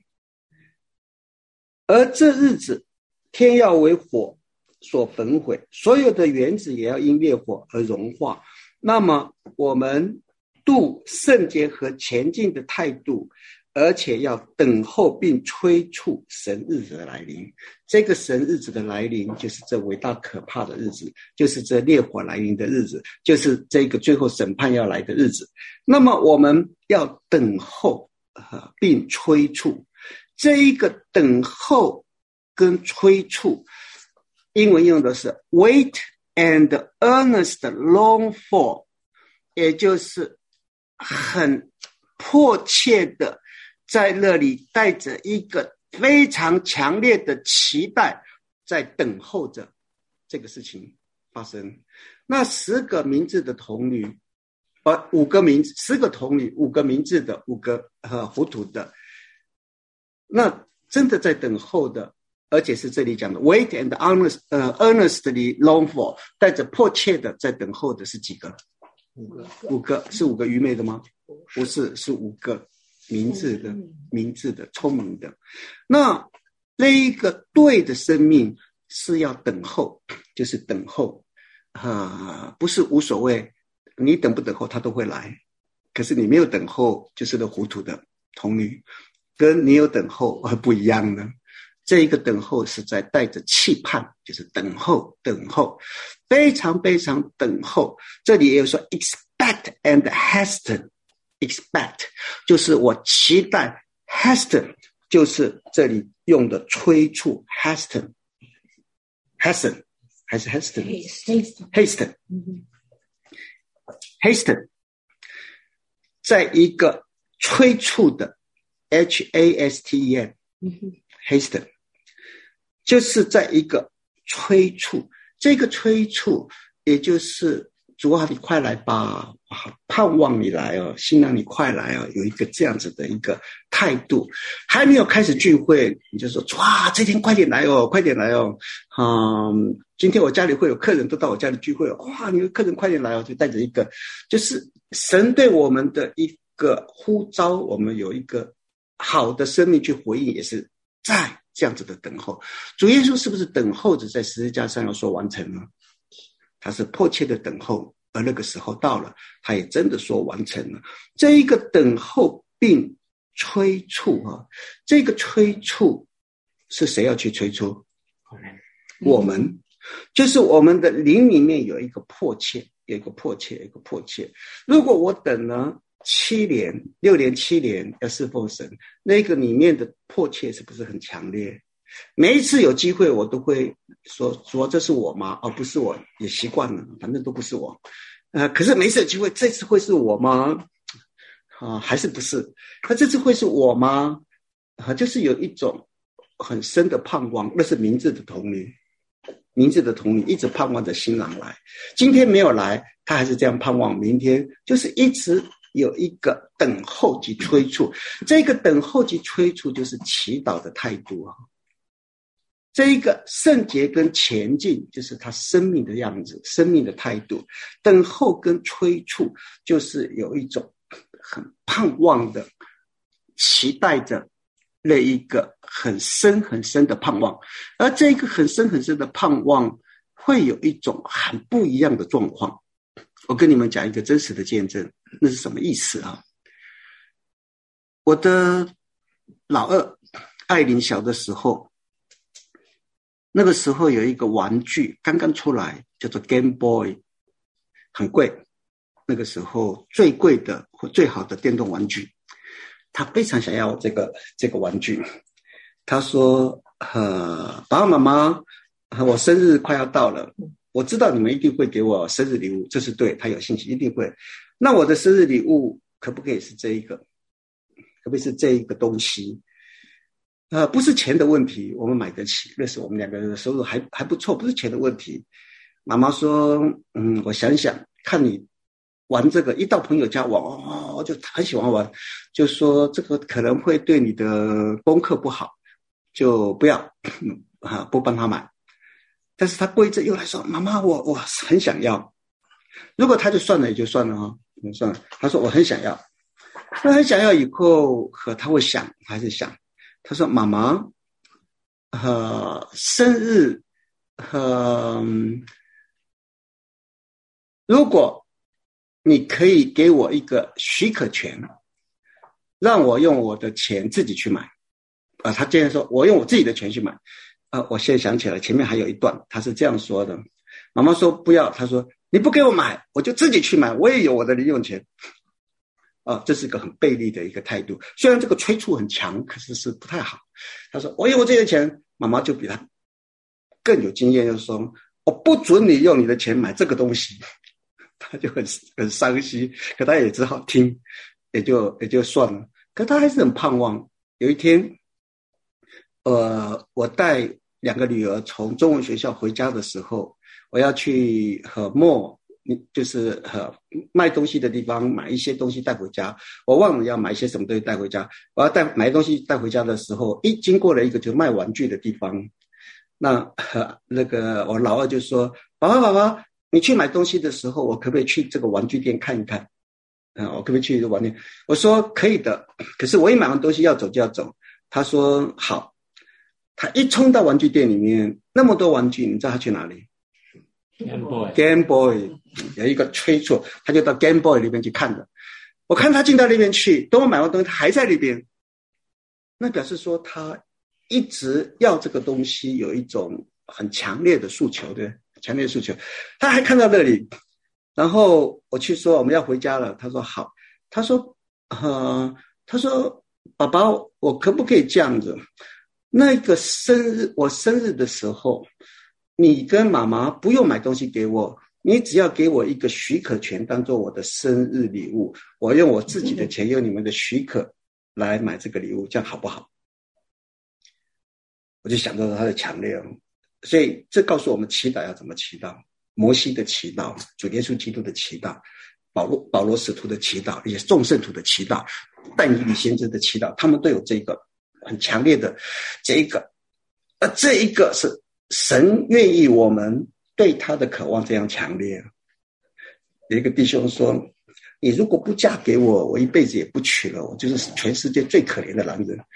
而这日子天要为火所焚毁，所有的原子也要因烈火而融化。那么我们度圣洁和前进的态度，而且要等候并催促神日子的来临。这个神日子的来临，就是这伟大可怕的日子，就是这烈火来临的日子，就是这个最后审判要来的日子。那么我们要等候并催促。这一个等候跟催促，英文用的是 wait and earnest long for， 也就是很迫切的在那里带着一个非常强烈的期待，在等候着这个事情发生。那10个明智的童女，5个明智，10个童女，5个明智的，5个糊涂的，那真的在等候的，而且是这里讲的 wait and earnestly long for， 带着迫切的在等候的是几个？5个，是5个愚昧的吗？不是，是5个明智的聪明的。那一个对的生命是要等候，就是等候不是无所谓，你等不等候他都会来。可是你没有等候，就是那糊涂的童女，跟你有等候不一样呢。这一个等候是在带着期盼，就是等候，非常非常等候。这里也有说 expect and hasten。expect 就是我期待， hasten 就是这里用的催促， hasten 还是 hasten hasten 在一个催促的 hasten hasten 就是在一个催促，这个催促也就是主啊，你快来吧，盼望你来哦，新郎你快来哦，有一个这样子的一个态度。还没有开始聚会，你就说哇，这天快点来哦，快点来哦。今天我家里会有客人都到我家里聚会哦，哇，你的客人快点来哦，就带着一个，就是神对我们的一个呼召，我们有一个好的生命去回应，也是在这样子的等候。主耶稣是不是等候着在十字架上要说完成呢？他是迫切的等候，而那个时候到了，他也真的说完成了。这一个等候并催促这个催促是谁要去催促？我们，就是我们的灵里面有一个迫切，有一个迫切。如果我等了6年7年要侍奉神，那个里面的迫切是不是很强烈？每一次有机会我都会说这是我吗？不是我，也习惯了，反正都不是我。可是每一次有机会，这次会是我吗？还是不是？那这次会是我吗？就是有一种很深的盼望，那是明智的童女一直盼望着新郎来。今天没有来，他还是这样盼望明天，就是一直有一个等候及催促。这个等候及催促就是祈祷的态度这一个圣洁跟前进就是他生命的样子，生命的态度。等候跟催促就是有一种很盼望的期待着那一个很深很深的盼望，而这个很深很深的盼望会有一种很不一样的状况。我跟你们讲一个真实的见证，那是什么意思我的老二艾琳小的时候，那个时候有一个玩具刚刚出来，叫做 Game Boy， 很贵，那个时候最贵的或最好的电动玩具。他非常想要这个玩具，他说爸爸妈妈，我生日快要到了，我知道你们一定会给我生日礼物，这是对，他有信心一定会。那我的生日礼物可不可以是这一个？可不可以是这一个东西？不是钱的问题，我们买得起，那时候我们两个人的收入还不错，不是钱的问题。妈妈说我想想看你玩这个，一到朋友家玩我就很喜欢玩，就说这个可能会对你的功课不好，就不要不帮他买。但是他过一阵又来说妈妈我很想要，如果他就算了也就算了算了。他说我很想要，他很想要以后他会想还是想，他说妈妈生日如果你可以给我一个许可权，让我用我的钱自己去买。他竟然说我用我自己的钱去买。我现在想起来前面还有一段，他是这样说的。妈妈说不要，他说你不给我买，我就自己去买，我也有我的零用钱。这是个很背离的一个态度。虽然这个催促很强，可是是不太好。他说我有我自己的钱，妈妈就比他更有经验，就说我不准你用你的钱买这个东西。他就很伤心，可他也只好听，也就算了。可他还是很盼望有一天，我带2个女儿从中文学校回家的时候，我要去就是卖东西的地方买一些东西带回家。我忘了要买一些什么东西带回家。我要买东西带回家的时候，经过了一个就卖玩具的地方。那个我老二就说：“爸爸，你去买东西的时候，我可不可以去这个玩具店看一看？我可不可以去这个玩具店？”我说：“可以的。”可是我一买完东西要走就要走。他说：“好。”他一冲到玩具店里面，那么多玩具，你知道他去哪里？ Game Boy 有一个催促，他就到 Game Boy 里面去看的。我看他进到那边去，等我买完东西他还在那边，那表示说他一直要这个东西，有一种很强烈的诉求，对，强烈的诉求。他还看到那里，然后我去说我们要回家了，他说好。他说爸爸，我可不可以这样子？那个我生日的时候，你跟妈妈不用买东西给我，你只要给我一个许可权当做我的生日礼物，我用我自己的钱，用你们的许可来买这个礼物，这样好不好？我就想到他的强烈。所以这告诉我们祈祷要怎么祈祷。摩西的祈祷，主耶稣基督的祈祷，保罗使徒的祈祷，也是众圣徒的祈祷，但以理先知的祈祷，他们都有这个很强烈的这一个是神愿意我们对他的渴望这样强烈。有一个弟兄说，你如果不嫁给我，我一辈子也不娶了，我就是全世界最可怜的男人。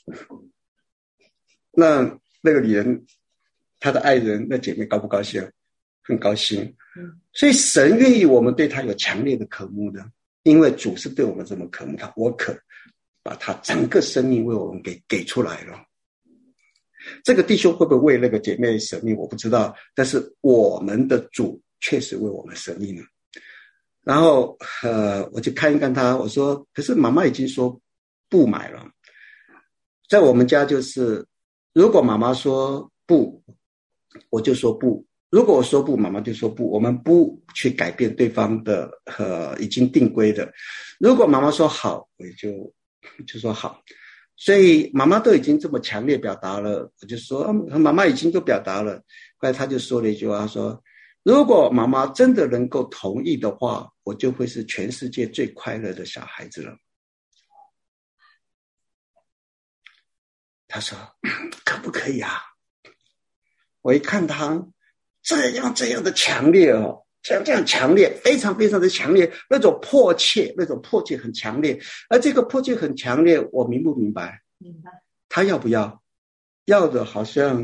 那个女人，她的爱人，那姐妹高不高兴？很高兴。所以神愿意我们对他有强烈的渴慕的，因为主是对我们这么渴慕他，我可把他整个生命为我们给出来了。这个弟兄会不会为那个姐妹舍命我不知道，但是我们的主确实为我们舍命了。然后我就看一看他，我说可是妈妈已经说不买了。在我们家就是如果妈妈说不，我就说不，如果我说不，妈妈就说不，我们不去改变对方的已经定规的。如果妈妈说好，我就说好。所以妈妈都已经这么强烈表达了，我就说妈妈已经都表达了。后来他就说了一句话，说如果妈妈真的能够同意的话，我就会是全世界最快乐的小孩子了。他说可不可以啊？我一看他这样的强烈哦，这样强烈，非常非常的强烈，那种迫切很强烈。而这个迫切很强烈，我明不明白？明白。他要不要？要的好像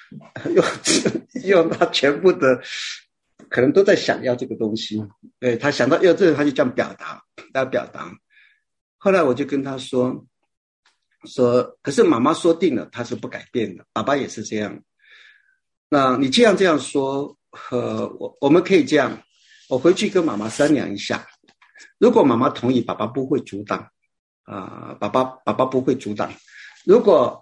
用他全部的可能都在想要这个东西。对，他想到要这个，他就这样表达。后来我就跟他说可是妈妈说定了，他是不改变的，爸爸也是这样。那你这样说，我们可以这样，我回去跟妈妈商量一下。如果妈妈同意，爸爸不会阻挡，爸爸不会阻挡。如果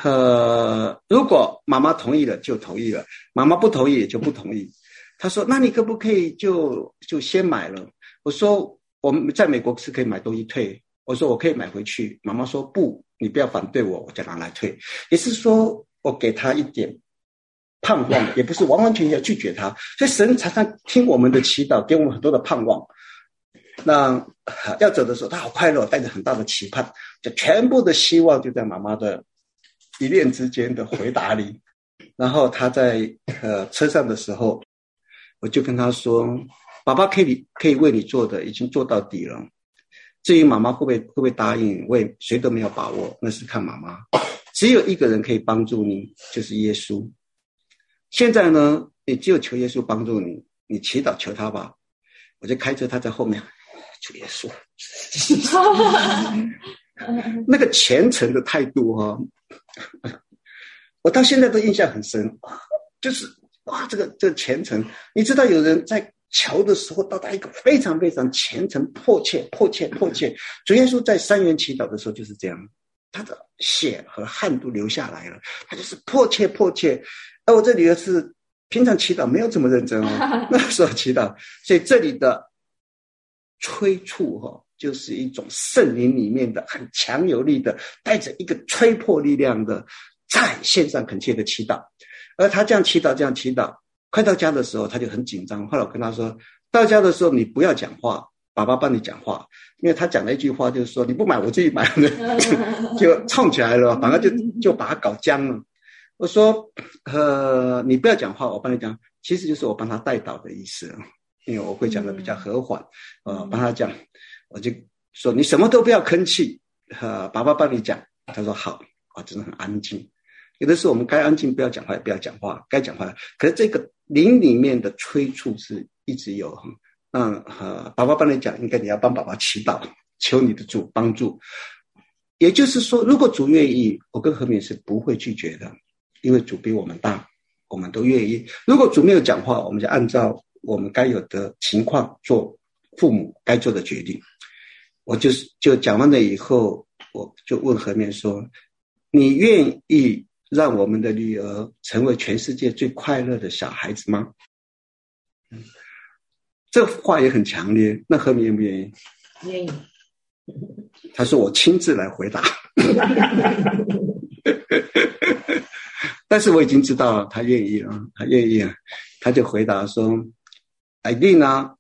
妈妈同意了就同意了，妈妈不同意也就不同意。他说，那你可不可以就先买了？我说我们在美国是可以买东西退。我说我可以买回去。妈妈说不，你不要反对我就拿来退。也是说我给他一点盼望，也不是完完全全要拒绝他。所以神常常听我们的祈祷，给我们很多的盼望。那要走的时候他好快乐，带着很大的期盼，就全部的希望就在妈妈的一念之间的回答里。然后他在车上的时候，我就跟他说，爸爸可以为你做的已经做到底了，至于妈妈会不会答应，谁都没有把握，那是看妈妈。只有一个人可以帮助你，就是耶稣。现在呢，你只有求耶稣帮助你，你祈祷求他吧。 我就开车，他在后面，主耶稣，那个虔诚的态度我到现在都印象很深，就是哇，这个虔诚，你知道有人在求的时候到达一个非常非常虔诚、迫切。主耶稣在3元祈祷的时候就是这样，他的血和汗都流下来了，他就是迫切。而我这里是平常祈祷没有这么认真那时候祈祷，所以这里的催促就是一种圣灵里面的很强有力的，带着一个催迫力量的，在线上恳切的祈祷。而他这样祈祷，快到家的时候他就很紧张。后来我跟他说，到家的时候你不要讲话，爸爸帮你讲话，因为他讲了一句话，就是说你不买我自己买就冲起来了，反而就把他搞僵了。我说你不要讲话，我帮你讲，其实就是我帮他带导的意思，因为我会讲的比较和缓帮他讲，我就说你什么都不要吭气爸爸帮你讲。他说好真的很安静。有的时候我们该安静不要讲话也不要讲话，该讲话，可是这个灵里面的催促是一直有爸爸帮你讲，应该你要帮爸爸祈祷，求你的主帮助。也就是说，如果主愿意，我跟和敏是不会拒绝的，因为主比我们大，我们都愿意。如果主没有讲话，我们就按照我们该有的情况做父母该做的决定。我就讲完了以后，我就问和敏说，你愿意让我们的女儿成为全世界最快乐的小孩子吗？这话也很强烈，那和敏愿不愿意？ 愿意。 他说我亲自来回答但是我已经知道了他愿意了，他就回答说，一定啊，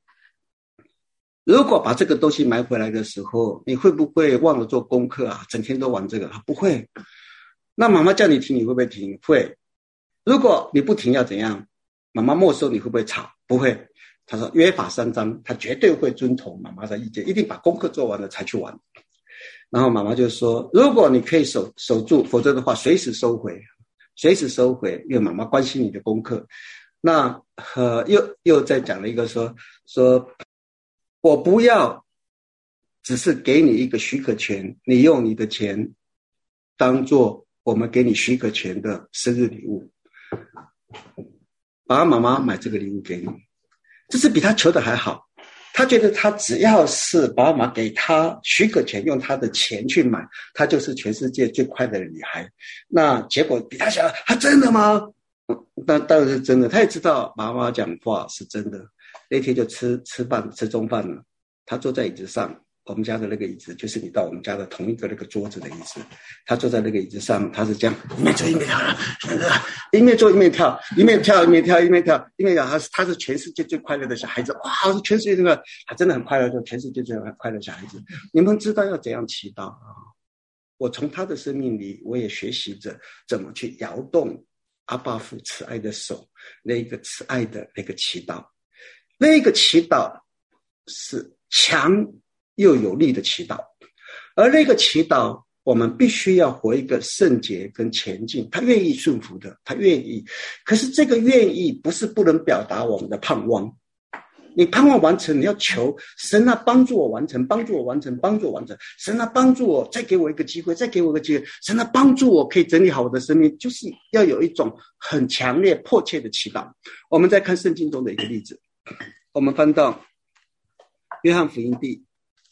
如果把这个东西买回来的时候，你会不会忘了做功课啊？整天都玩这个？不会。那妈妈叫你停，你会不会停？会。如果你不停要怎样？妈妈没收你会不会吵？不会。他说约法3章，他绝对会遵从妈妈的意见，一定把功课做完了才去玩。然后妈妈就说，如果你可以守住，否则的话随时收回，因为妈妈关心你的功课。那又再讲了一个说我不要只是给你一个许可权，你用你的钱当做我们给你许可权的生日礼物，爸爸妈妈买这个礼物给你，这是比他求的还好。他觉得他只要是爸爸妈妈给他许可权，用他的钱去买，他就是全世界最快乐的女孩。那结果比他想，他真的吗？那当然是真的，他也知道爸爸妈妈讲话是真的。那天就吃中饭了，他坐在椅子上，我们家的那个椅子就是你到我们家的同一个那个桌子的椅子，他坐在那个椅子上，他是这样一面坐一面跳，一面坐一面跳，一面跳，他是全世界最快乐的小孩子，哇，全世界这个他真的很快乐，就全世界最快乐的小孩子。你们知道要怎样祈祷我从他的生命里，我也学习着怎么去摇动阿爸父慈爱的手，那个慈爱的那个祈祷，那个祈祷是强又有力的祈祷，而那个祈祷我们必须要活一个圣洁跟前进。他愿意顺服的，他愿意，可是这个愿意不是不能表达我们的盼望。你盼望完成，你要求神啊，帮助我完成，帮助我完成，帮助我完成。神啊，帮助我，再给我一个机会，再给我一个机会。神啊，帮助我可以整理好我的生命，就是要有一种很强烈迫切的祈祷。我们再看圣经中的一个例子，我们翻到约翰福音第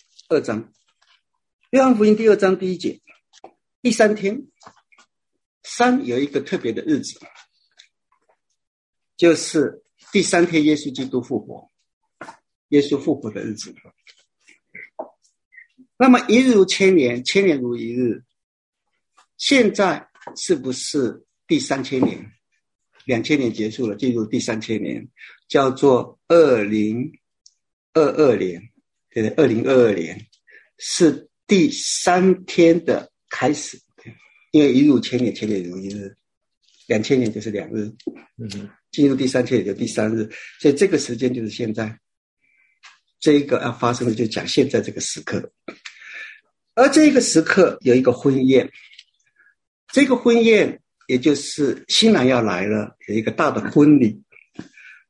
2章，约翰福音第2章第1节，第3天，3有一个特别的日子，就是第3天耶稣基督复活，耶稣复活的日子。那么一日如千年，千年如一日，现在是不是第3000年？2000年结束了，进入第3000年，叫做2022年，对不对？2022年是第3天的开始，因为一日如千年，千年如一日，2000年就是2日，进入第3000年就第3日，所以这个时间就是现在。这一个要发生的就讲现在这个时刻，而这个时刻有一个婚宴，这个婚宴也就是新郎要来了，有一个大的婚礼。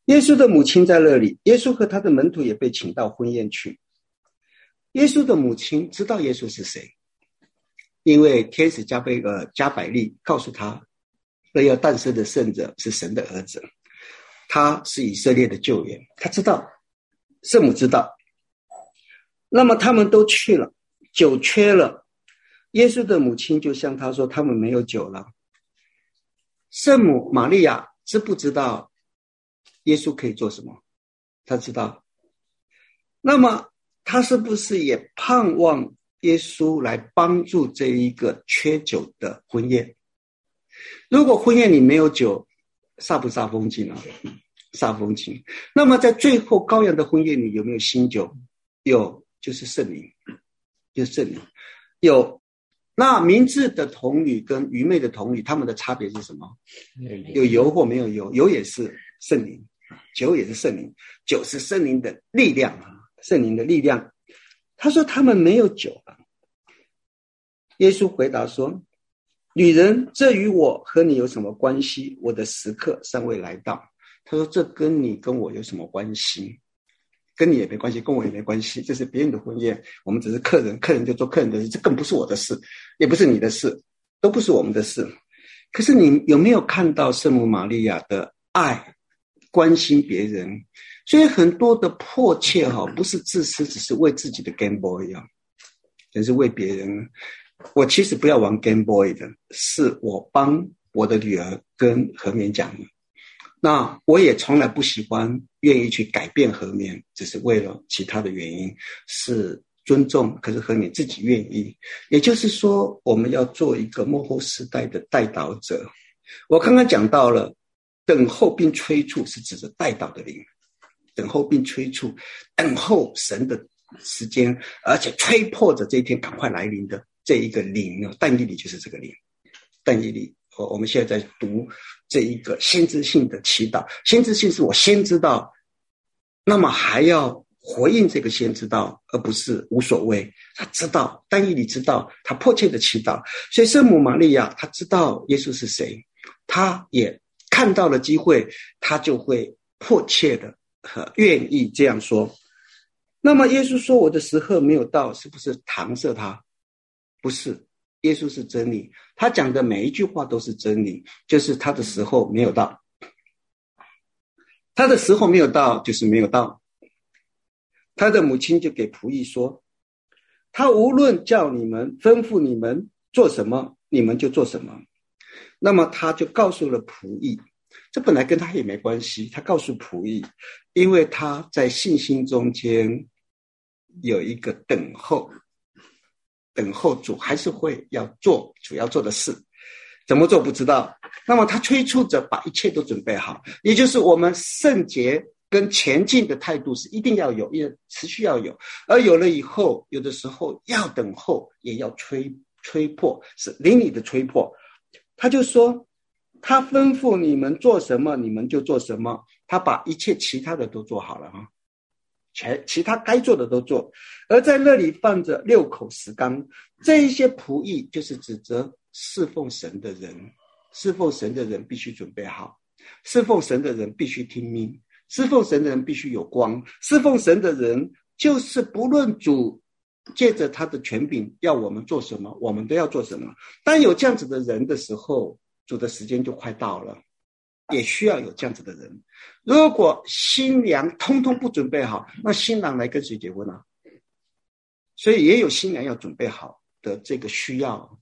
耶稣的母亲在那里，耶稣和他的门徒也被请到婚宴去。耶稣的母亲知道耶稣是谁，因为天使加百利告诉他，那要诞生的圣者是神的儿子，他是以色列的救援。他知道，圣母知道。那么他们都去了，酒缺了，耶稣的母亲就向他说，他们没有酒了。圣母玛利亚知不知道耶稣可以做什么？他知道。那么他是不是也盼望耶稣来帮助这一个缺酒的婚宴？如果婚宴里没有酒，煞不煞风景啊？煞风景。那么在最后羔羊的婚宴里有没有新酒？有，就是圣灵，就是圣灵。有。那明智的童女跟愚昧的童女，他们的差别是什么？有油或没有油，油也是圣灵，酒也是圣灵，酒是圣灵的力量啊，圣灵的力量。他说他们没有酒了。耶稣回答说，女人，这与我和你有什么关系？我的时刻尚未来到。他说这跟你跟我有什么关系？跟你也没关系，跟我也没关系，这是别人的婚宴，我们只是客人，客人就做客人的事，这更不是我的事，也不是你的事，都不是我们的事。可是你有没有看到圣母玛利亚的爱，关心别人？所以很多的迫切不是自私，只是为自己的 Game Boy 只是为别人。我其实不要玩 Game Boy 的，是我帮我的女儿跟和绵讲的。那我也从来不喜欢愿意去改变和绵，只是为了其他的原因，是尊重，可是和绵自己愿意。也就是说，我们要做一个末后时代的代祷者。我刚刚讲到了，等候并催促是指着代祷的灵，等候并催促，等候神的时间，而且催迫着这一天赶快来临的这一个灵呢，但以理就是这个灵，但以理。我们现在在读这一个先知性的祈祷，先知性是我先知道，那么还要回应这个先知道，而不是无所谓。他知道，但以理知道，他迫切的祈祷。所以圣母玛利亚她知道耶稣是谁，她也看到了机会，她就会迫切的愿意这样说。那么耶稣说我的时刻没有到，是不是搪塞他？不是。耶稣是真理，他讲的每一句话都是真理，就是他的时候没有到，他的时候没有到就是没有到。他的母亲就给仆役说，他无论叫你们吩咐你们做什么，你们就做什么。那么他就告诉了仆役，这本来跟他也没关系，他告诉仆役，因为他在信心中间有一个等候，等候主还是会要做主要做的事，怎么做不知道。那么他催促着把一切都准备好，也就是我们圣洁跟前进的态度是一定要有，也持续要有。而有了以后，有的时候要等候，也要催迫，是灵里的催迫。他就说，他吩咐你们做什么，你们就做什么。他把一切其他的都做好了其他该做的都做。而在那里放着6口石缸，这一些仆役就是指责侍奉神的人，侍奉神的人必须准备好，侍奉神的人必须听命，侍奉神的人必须有光，侍奉神的人就是不论主借着他的权柄要我们做什么，我们都要做什么。当有这样子的人的时候，主的时间就快到了，也需要有这样子的人。如果新娘通通不准备好，那新郎来跟谁结婚啊？所以也有新娘要准备好的这个需要，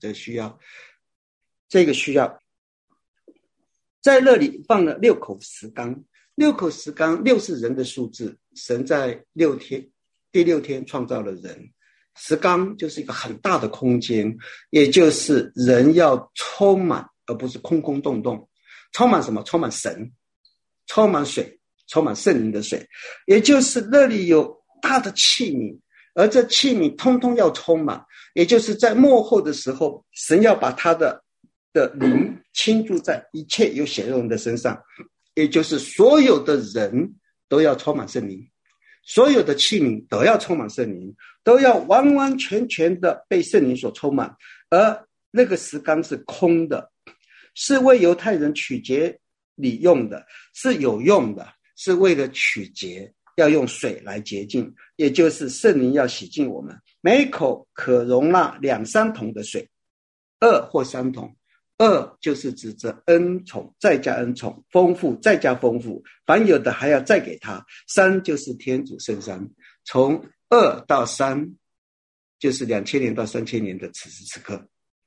在那里放了6口石缸。6口石缸，6是人的数字，神在第六天创造了人。石缸就是一个很大的空间，也就是人要充满，而不是空空洞洞。充满什么？充满神，充满水，充满圣灵的水，也就是那里有大的器皿，而这器皿通通要充满，也就是在末后的时候，神要把他的灵倾注在一切有血肉人的身上，也就是所有的人都要充满圣灵，所有的器皿都要充满圣灵，都要完完全全的被圣灵所充满。而那个石缸是空的，是为犹太人取节礼用的，是有用的， 是为了取洁，要用水来洁净，也就是圣灵要洗净我们。每口可容纳2、3桶的水，2或3桶。2就是指着恩宠再加恩宠，丰富再加丰富，凡有的还要再给他。3就是天主圣三，从2到3就是2000年到3000年的此时此刻。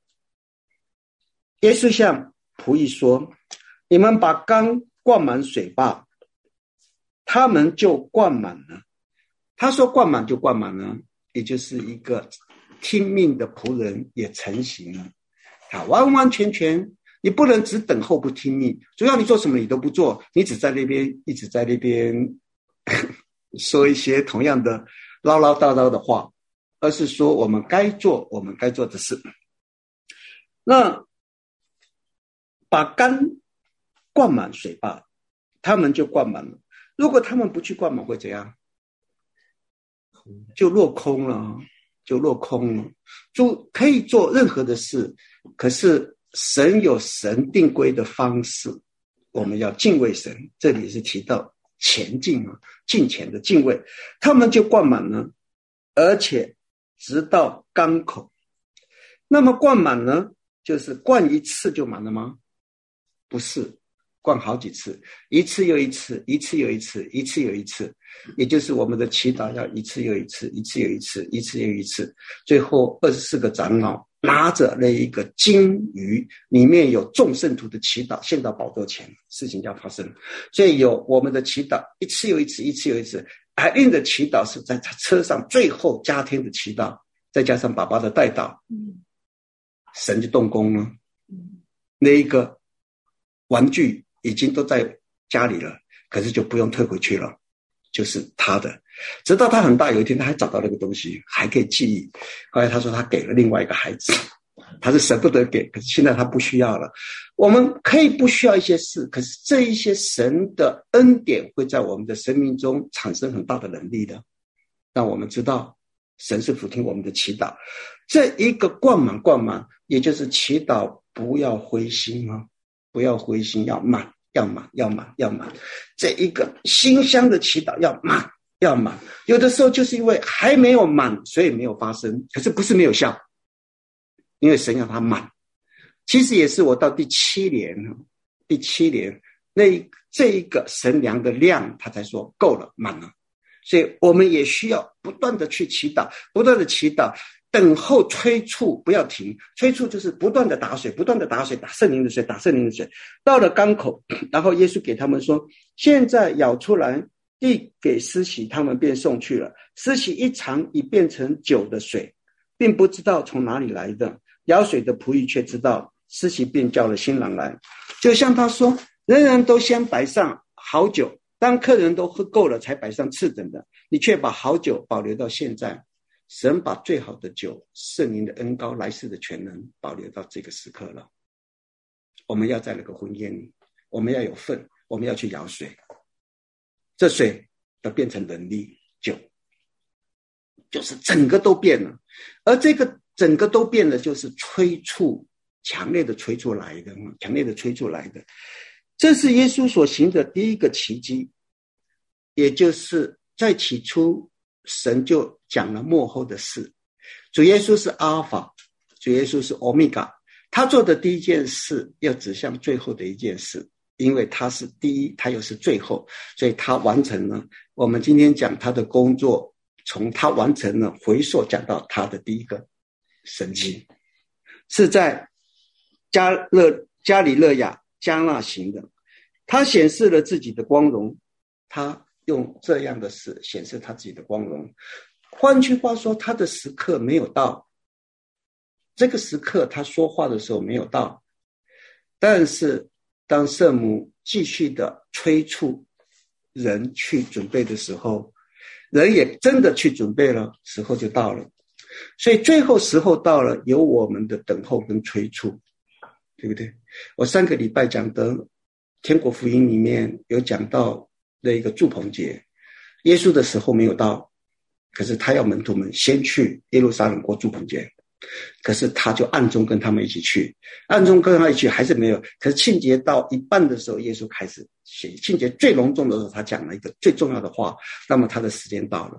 耶稣向仆役说，你们把缸灌满水吧，他们就灌满了。他说灌满就灌满了，也就是一个听命的仆人也成型了。完完全全你不能只等候不听命，主要你做什么你都不做，你只在那边一直在那边说一些同样的唠唠叨叨的话，而是说我们该做我们该做的事。那把缸灌满水吧，他们就灌满了。如果他们不去灌满会怎样？就落空了，就落空了。就可以做任何的事，可是神有神定规的方式，我们要敬畏神。这里是提到前进啊，敬虔的敬畏。他们就灌满了，而且直到缸口。那么灌满呢，就是灌一次就满了吗？不是，灌好几次，一次又一次，一次又一次，一次又一次，也就是我们的祈祷要一次又一次，一次又一次，一次又一次。最后24个长老拿着那一个金鱼，里面有众圣徒的祈祷献到宝座前，事情要发生。所以有我们的祈祷一次又一次，一次又一次。海令的祈祷是在车上最后加添的祈祷，再加上爸爸的代祷，神就动工了。那一个玩具已经都在家里了，可是就不用退回去了，就是他的。直到他很大，有一天他还找到那个东西，还可以记忆。后来他说他给了另外一个孩子，他是舍不得给，可是现在他不需要了。我们可以不需要一些事，可是这一些神的恩典会在我们的生命中产生很大的能力的，让我们知道神是俯听我们的祈祷。这一个灌满，也就是祈祷不要灰心啊，不要灰心，要满，要满，要满，要满。这一个馨香的祈祷要满，要满。有的时候就是因为还没有满，所以没有发生，可是不是没有效，因为神要它满。其实也是我到第七年，这一个神量的量，他才说够了，满了。所以我们也需要不断的去祈祷，不断的祈祷，等候催促，不要停。催促就是不断的打水，不断的打水，打圣灵的水，打圣灵的水。到了缸口，然后耶稣给他们说，现在舀出来递给施洗，他们便送去了。施洗一尝，已变成酒的水，并不知道从哪里来的。舀水的仆役却知道，施洗便叫了新郎来，就向他说，人人都先摆上好酒，当客人都喝够了才摆上次等的，你却把好酒保留到现在。神把最好的酒，圣灵的恩膏，来世的全能保留到这个时刻了。我们要在那个婚宴里，我们要有份，我们要去舀水，这水要变成能力，酒就是整个都变了。而这个整个都变了，就是催促，强烈的催促来的，强烈的催促来的。这是耶稣所行的第一个奇迹，也就是在起初神就讲了末后的事。主耶稣是阿尔法，主耶稣是欧米伽，他做的第一件事要指向最后的一件事，因为他是第一，他又是最后，所以他完成了我们今天讲他的工作，从他完成了回溯讲到他的第一个神迹，是在加里肋亚加纳行的。他显示了自己的光荣，他用这样的事显示他自己的光荣。换句话说，他的时刻没有到，这个时刻他说话的时候没有到，但是当圣母继续的催促人去准备的时候，人也真的去准备了，时候就到了。所以最后时候到了，有我们的等候跟催促，对不对？我上个礼拜讲的天国福音里面有讲到那一个住棚节，耶稣的时候没有到，可是他要门徒们先去耶路撒冷过住棚节，可是他就暗中跟他们一起去，暗中跟他一起还是没有。可是庆节到一半的时候，耶稣开始写信节最隆重的时候，他讲了一个最重要的话。那么他的时间到了，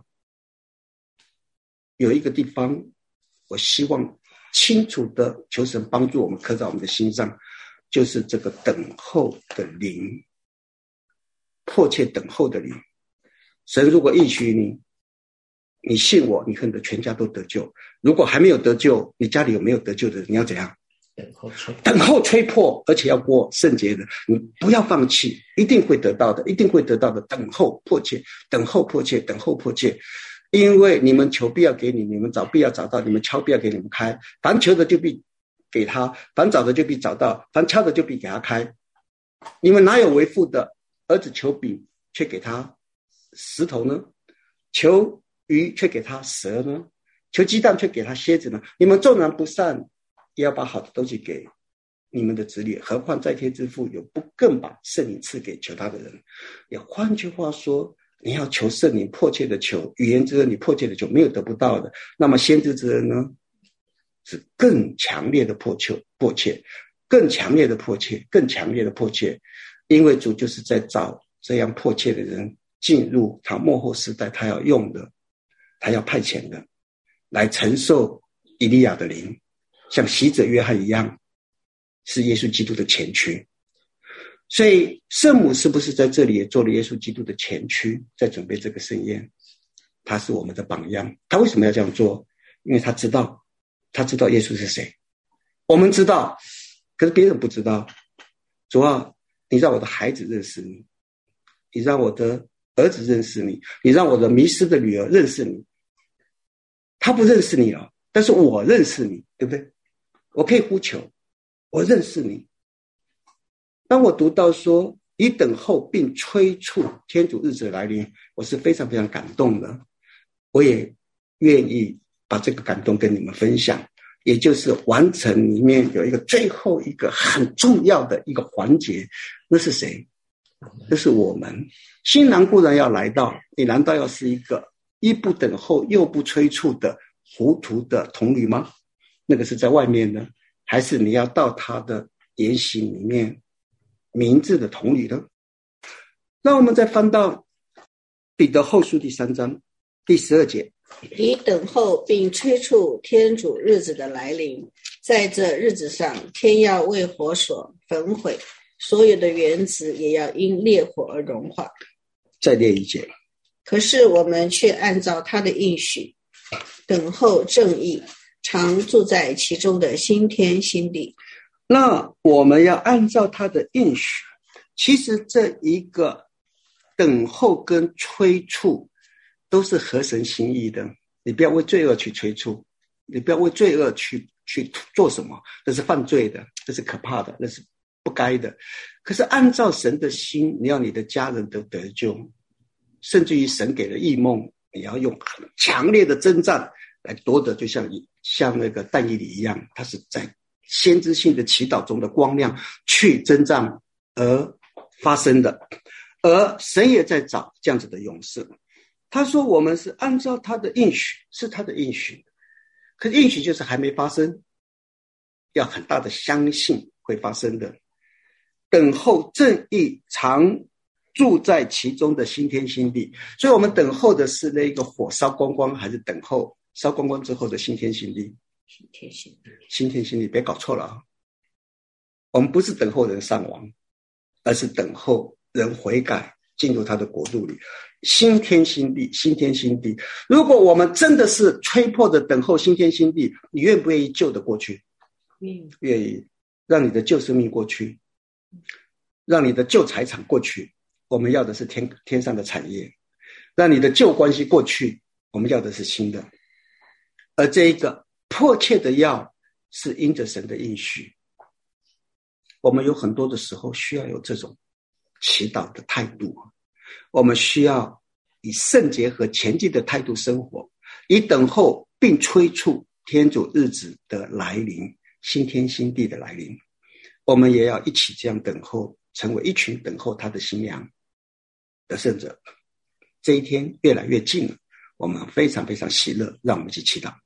有一个地方，我希望清楚的求神帮助我们刻在我们的心上，就是这个等候的灵，迫切等候的灵。神如果应许你，你信我，你和你的全家都得救。如果还没有得救，你家里有没有得救的人，你要怎样？等候吹破，而且要过圣洁的，你不要放弃，一定会得到的，一定会得到的。等候迫切，等候迫切，等候迫切。因为你们求必要给你，你们找必要找到，你们敲必要给你们开。凡求的就必给他，凡找的就必找到，凡敲的就必给他开。你们哪有为父的儿子求饼却给他石头呢？求鱼却给他蛇呢？求鸡蛋却给他蝎子呢？你们纵然不善，也要把好的东西给你们的子女，何况在天之父有不更把圣灵赐给求他的人？也换句话说，你要求圣灵，迫切的求，语言之恩你迫切的求，没有得不到的。那么先知之恩呢，是更强烈的迫切，更强烈的迫切，更强烈的迫切。因为主就是在找这样迫切的人进入他末后时代，他要用的，他要派遣的，来承受以利亚的灵，像洗者约翰一样，是耶稣基督的前驱。所以圣母是不是在这里也做了耶稣基督的前驱，在准备这个盛宴？他是我们的榜样。他为什么要这样做？因为他知道耶稣是谁。我们知道，可是别人不知道。主啊，你让我的孩子认识你，你让我的儿子认识你，你让我的迷失的女儿认识你。他不认识你了，但是我认识你，对不对？我可以呼求，我认识你。当我读到说以等候并催促天主日子来临，我是非常非常感动的。我也愿意把这个感动跟你们分享，也就是完成里面有一个最后一个很重要的一个环节。那是谁？那是我们。新郎固然要来到，你难道要是一个一不等候又不催促的糊涂的童女吗？那个是在外面呢，还是你要到他的言行里面明智的童女呢？那我们再翻到彼得后书第3章第12节， 以等候并催促天主日子的来临，在这日子上，天要为火所焚毁，所有的原子也要因烈火而融化。 再念一节。 可是我们却按照他的应许，等候正义，常住在其中的新天新地。 那我们要按照他的应许，其实这一个等候跟催促都是合神心意的。你不要为罪恶去催促，你不要为罪恶去做什么，这是犯罪的，这是可怕的，那是不该的。可是按照神的心，你要你的家人都得救，甚至于神给了异梦，你要用很强烈的征战来夺得，就像那个但以理一样，他是在先知性的祈祷中的光亮去征战而发生的。而神也在找这样子的勇士。他说我们是按照他的应许，是他的应许，可是应许就是还没发生，要很大的相信会发生的。等候正义，常住在其中的新天新地。所以我们等候的是那个火烧光光，还是等候烧光光之后的新天新地？ 新天新地， 新天新地，别搞错了啊！我们不是等候人上王，而是等候人悔改进入他的国度里。新天新地，新天新地。如果我们真的是催迫的等候新天新地，你愿不愿意救得过去？愿意。让你的旧生命过去，让你的旧财产过去，我们要的是天上的产业。让你的旧关系过去，我们要的是新的。而这一个迫切的要是因着神的应许。我们有很多的时候需要有这种祈祷的态度，我们需要以圣洁和前进的态度生活，以等候并催促天主日子的来临，新天新地的来临。我们也要一起这样等候，成为一群等候他的新娘的圣者。这一天越来越近了，我们非常非常喜乐，让我们一起祈祷。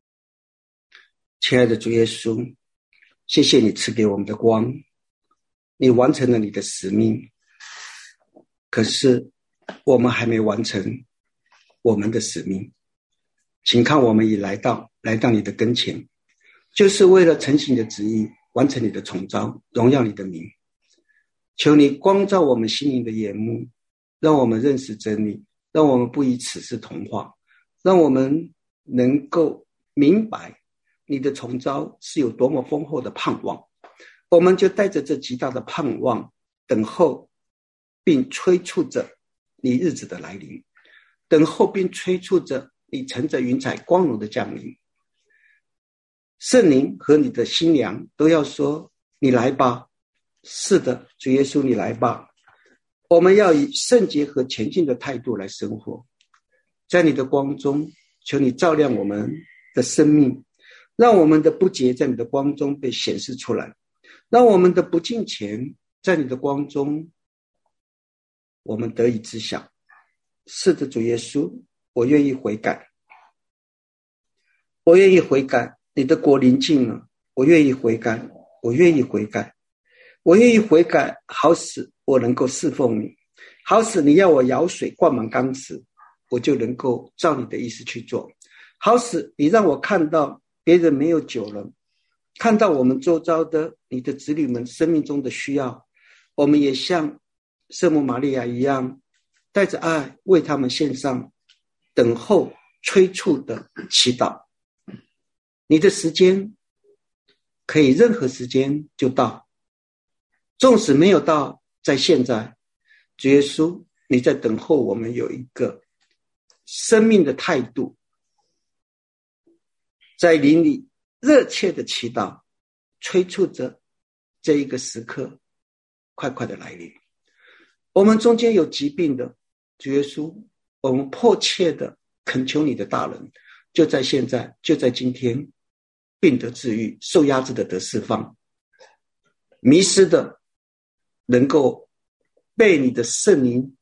亲爱的主耶稣，谢谢你赐给我们的光，你完成了你的使命， 可是我们还没完成我们的使命。请看，我们已来到你的跟前，就是为了成行你的旨意，完成你的统召，荣耀你的名。求你光照我们心灵的眼目，让我们认识真理，让我们不以此事同化，让我们能够明白你的统召是有多么丰厚的盼望。我们就带着这极大的盼望，等候并催促着你日子的来临，等候并催促着你乘着云彩光荣的降临。圣灵和你的新娘都要说，你来吧。是的，主耶稣，你来吧。我们要以圣洁和前进的态度来生活，在你的光中，求你照亮我们的生命，让我们的不洁在你的光中被显示出来，让我们的不敬虔在你的光中我们得以知晓。是的，主耶稣，我愿意悔改，我愿意悔改。你的国临近了，我愿意悔改，我愿意悔改，我愿意悔改，好使我能够侍奉你，好使你要我舀水灌满缸时，我就能够照你的意思去做，好使你让我看到别人没有酒了，看到我们周遭的你的子女们生命中的需要，我们也像圣母玛利亚一样，带着爱为他们献上等候催促的祈祷。你的时间可以任何时间就到，纵使没有到，在现在，主耶稣，你在等候我们有一个生命的态度，在灵里热切的祈祷，催促着这一个时刻快快的来临。我们中间有疾病的，主耶稣，我们迫切的恳求你的大人，就在现在，就在今天，病得治愈，受压制的得释放，迷失的能够被你的圣灵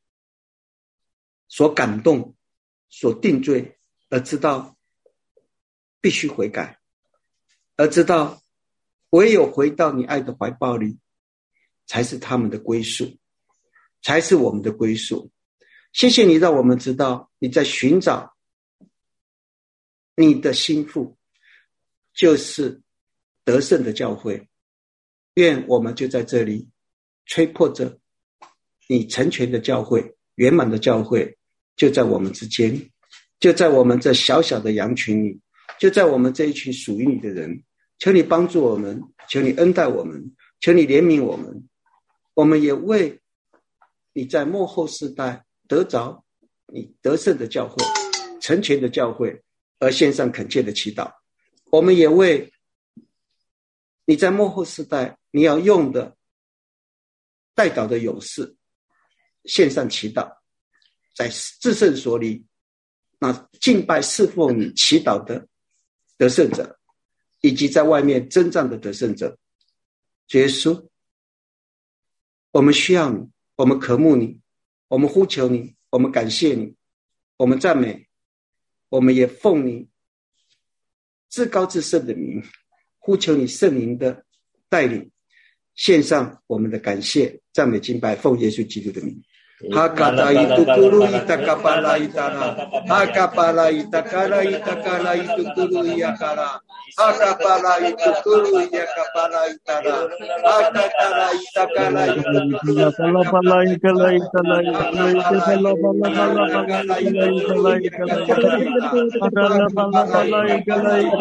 所感动，所定罪，而知道必须悔改，而知道唯有回到你爱的怀抱里，才是他们的归宿，才是我们的归宿。谢谢你让我们知道你在寻找你的心腹，就是得胜的教会。愿我们就在这里吹破着你成全的教会，圆满的教会就在我们之间，就在我们这小小的羊群里，就在我们这一群属于你的人。求你帮助我们，求你恩待我们，求你怜悯我们。我们也为你在末后世代得着你得胜的教会，成全的教会而献上恳切的祈祷。我们也为你在末后世代你要用的代祷的勇士献上祈祷，在至圣所里那敬拜侍奉你祈祷的得胜者，以及在外面征战的得胜者。主耶稣，我们需要你，我们渴慕你，我们呼求你，我们感谢你，我们赞美，我们也奉你至高至圣的名，呼求你圣灵的带领，献上我们的感谢、赞美、敬拜，奉耶稣基督的名。哈嘎达伊杜咕噜伊达嘎巴拉伊达拉，哈嘎巴拉伊达嘎拉伊达嘎拉伊杜咕噜伊亚嘎拉，哈嘎巴拉伊杜咕噜伊亚嘎巴拉伊达拉，哈嘎达拉伊达嘎拉伊杜咕噜伊亚巴拉伊达拉，哈嘎巴拉伊达嘎拉伊达拉，哈嘎巴拉伊达嘎拉伊达拉，哈嘎巴拉伊达嘎拉伊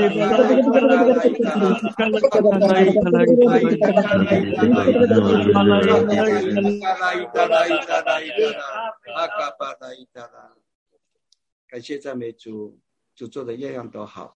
达拉。感谢赞美主，主做的样样都好。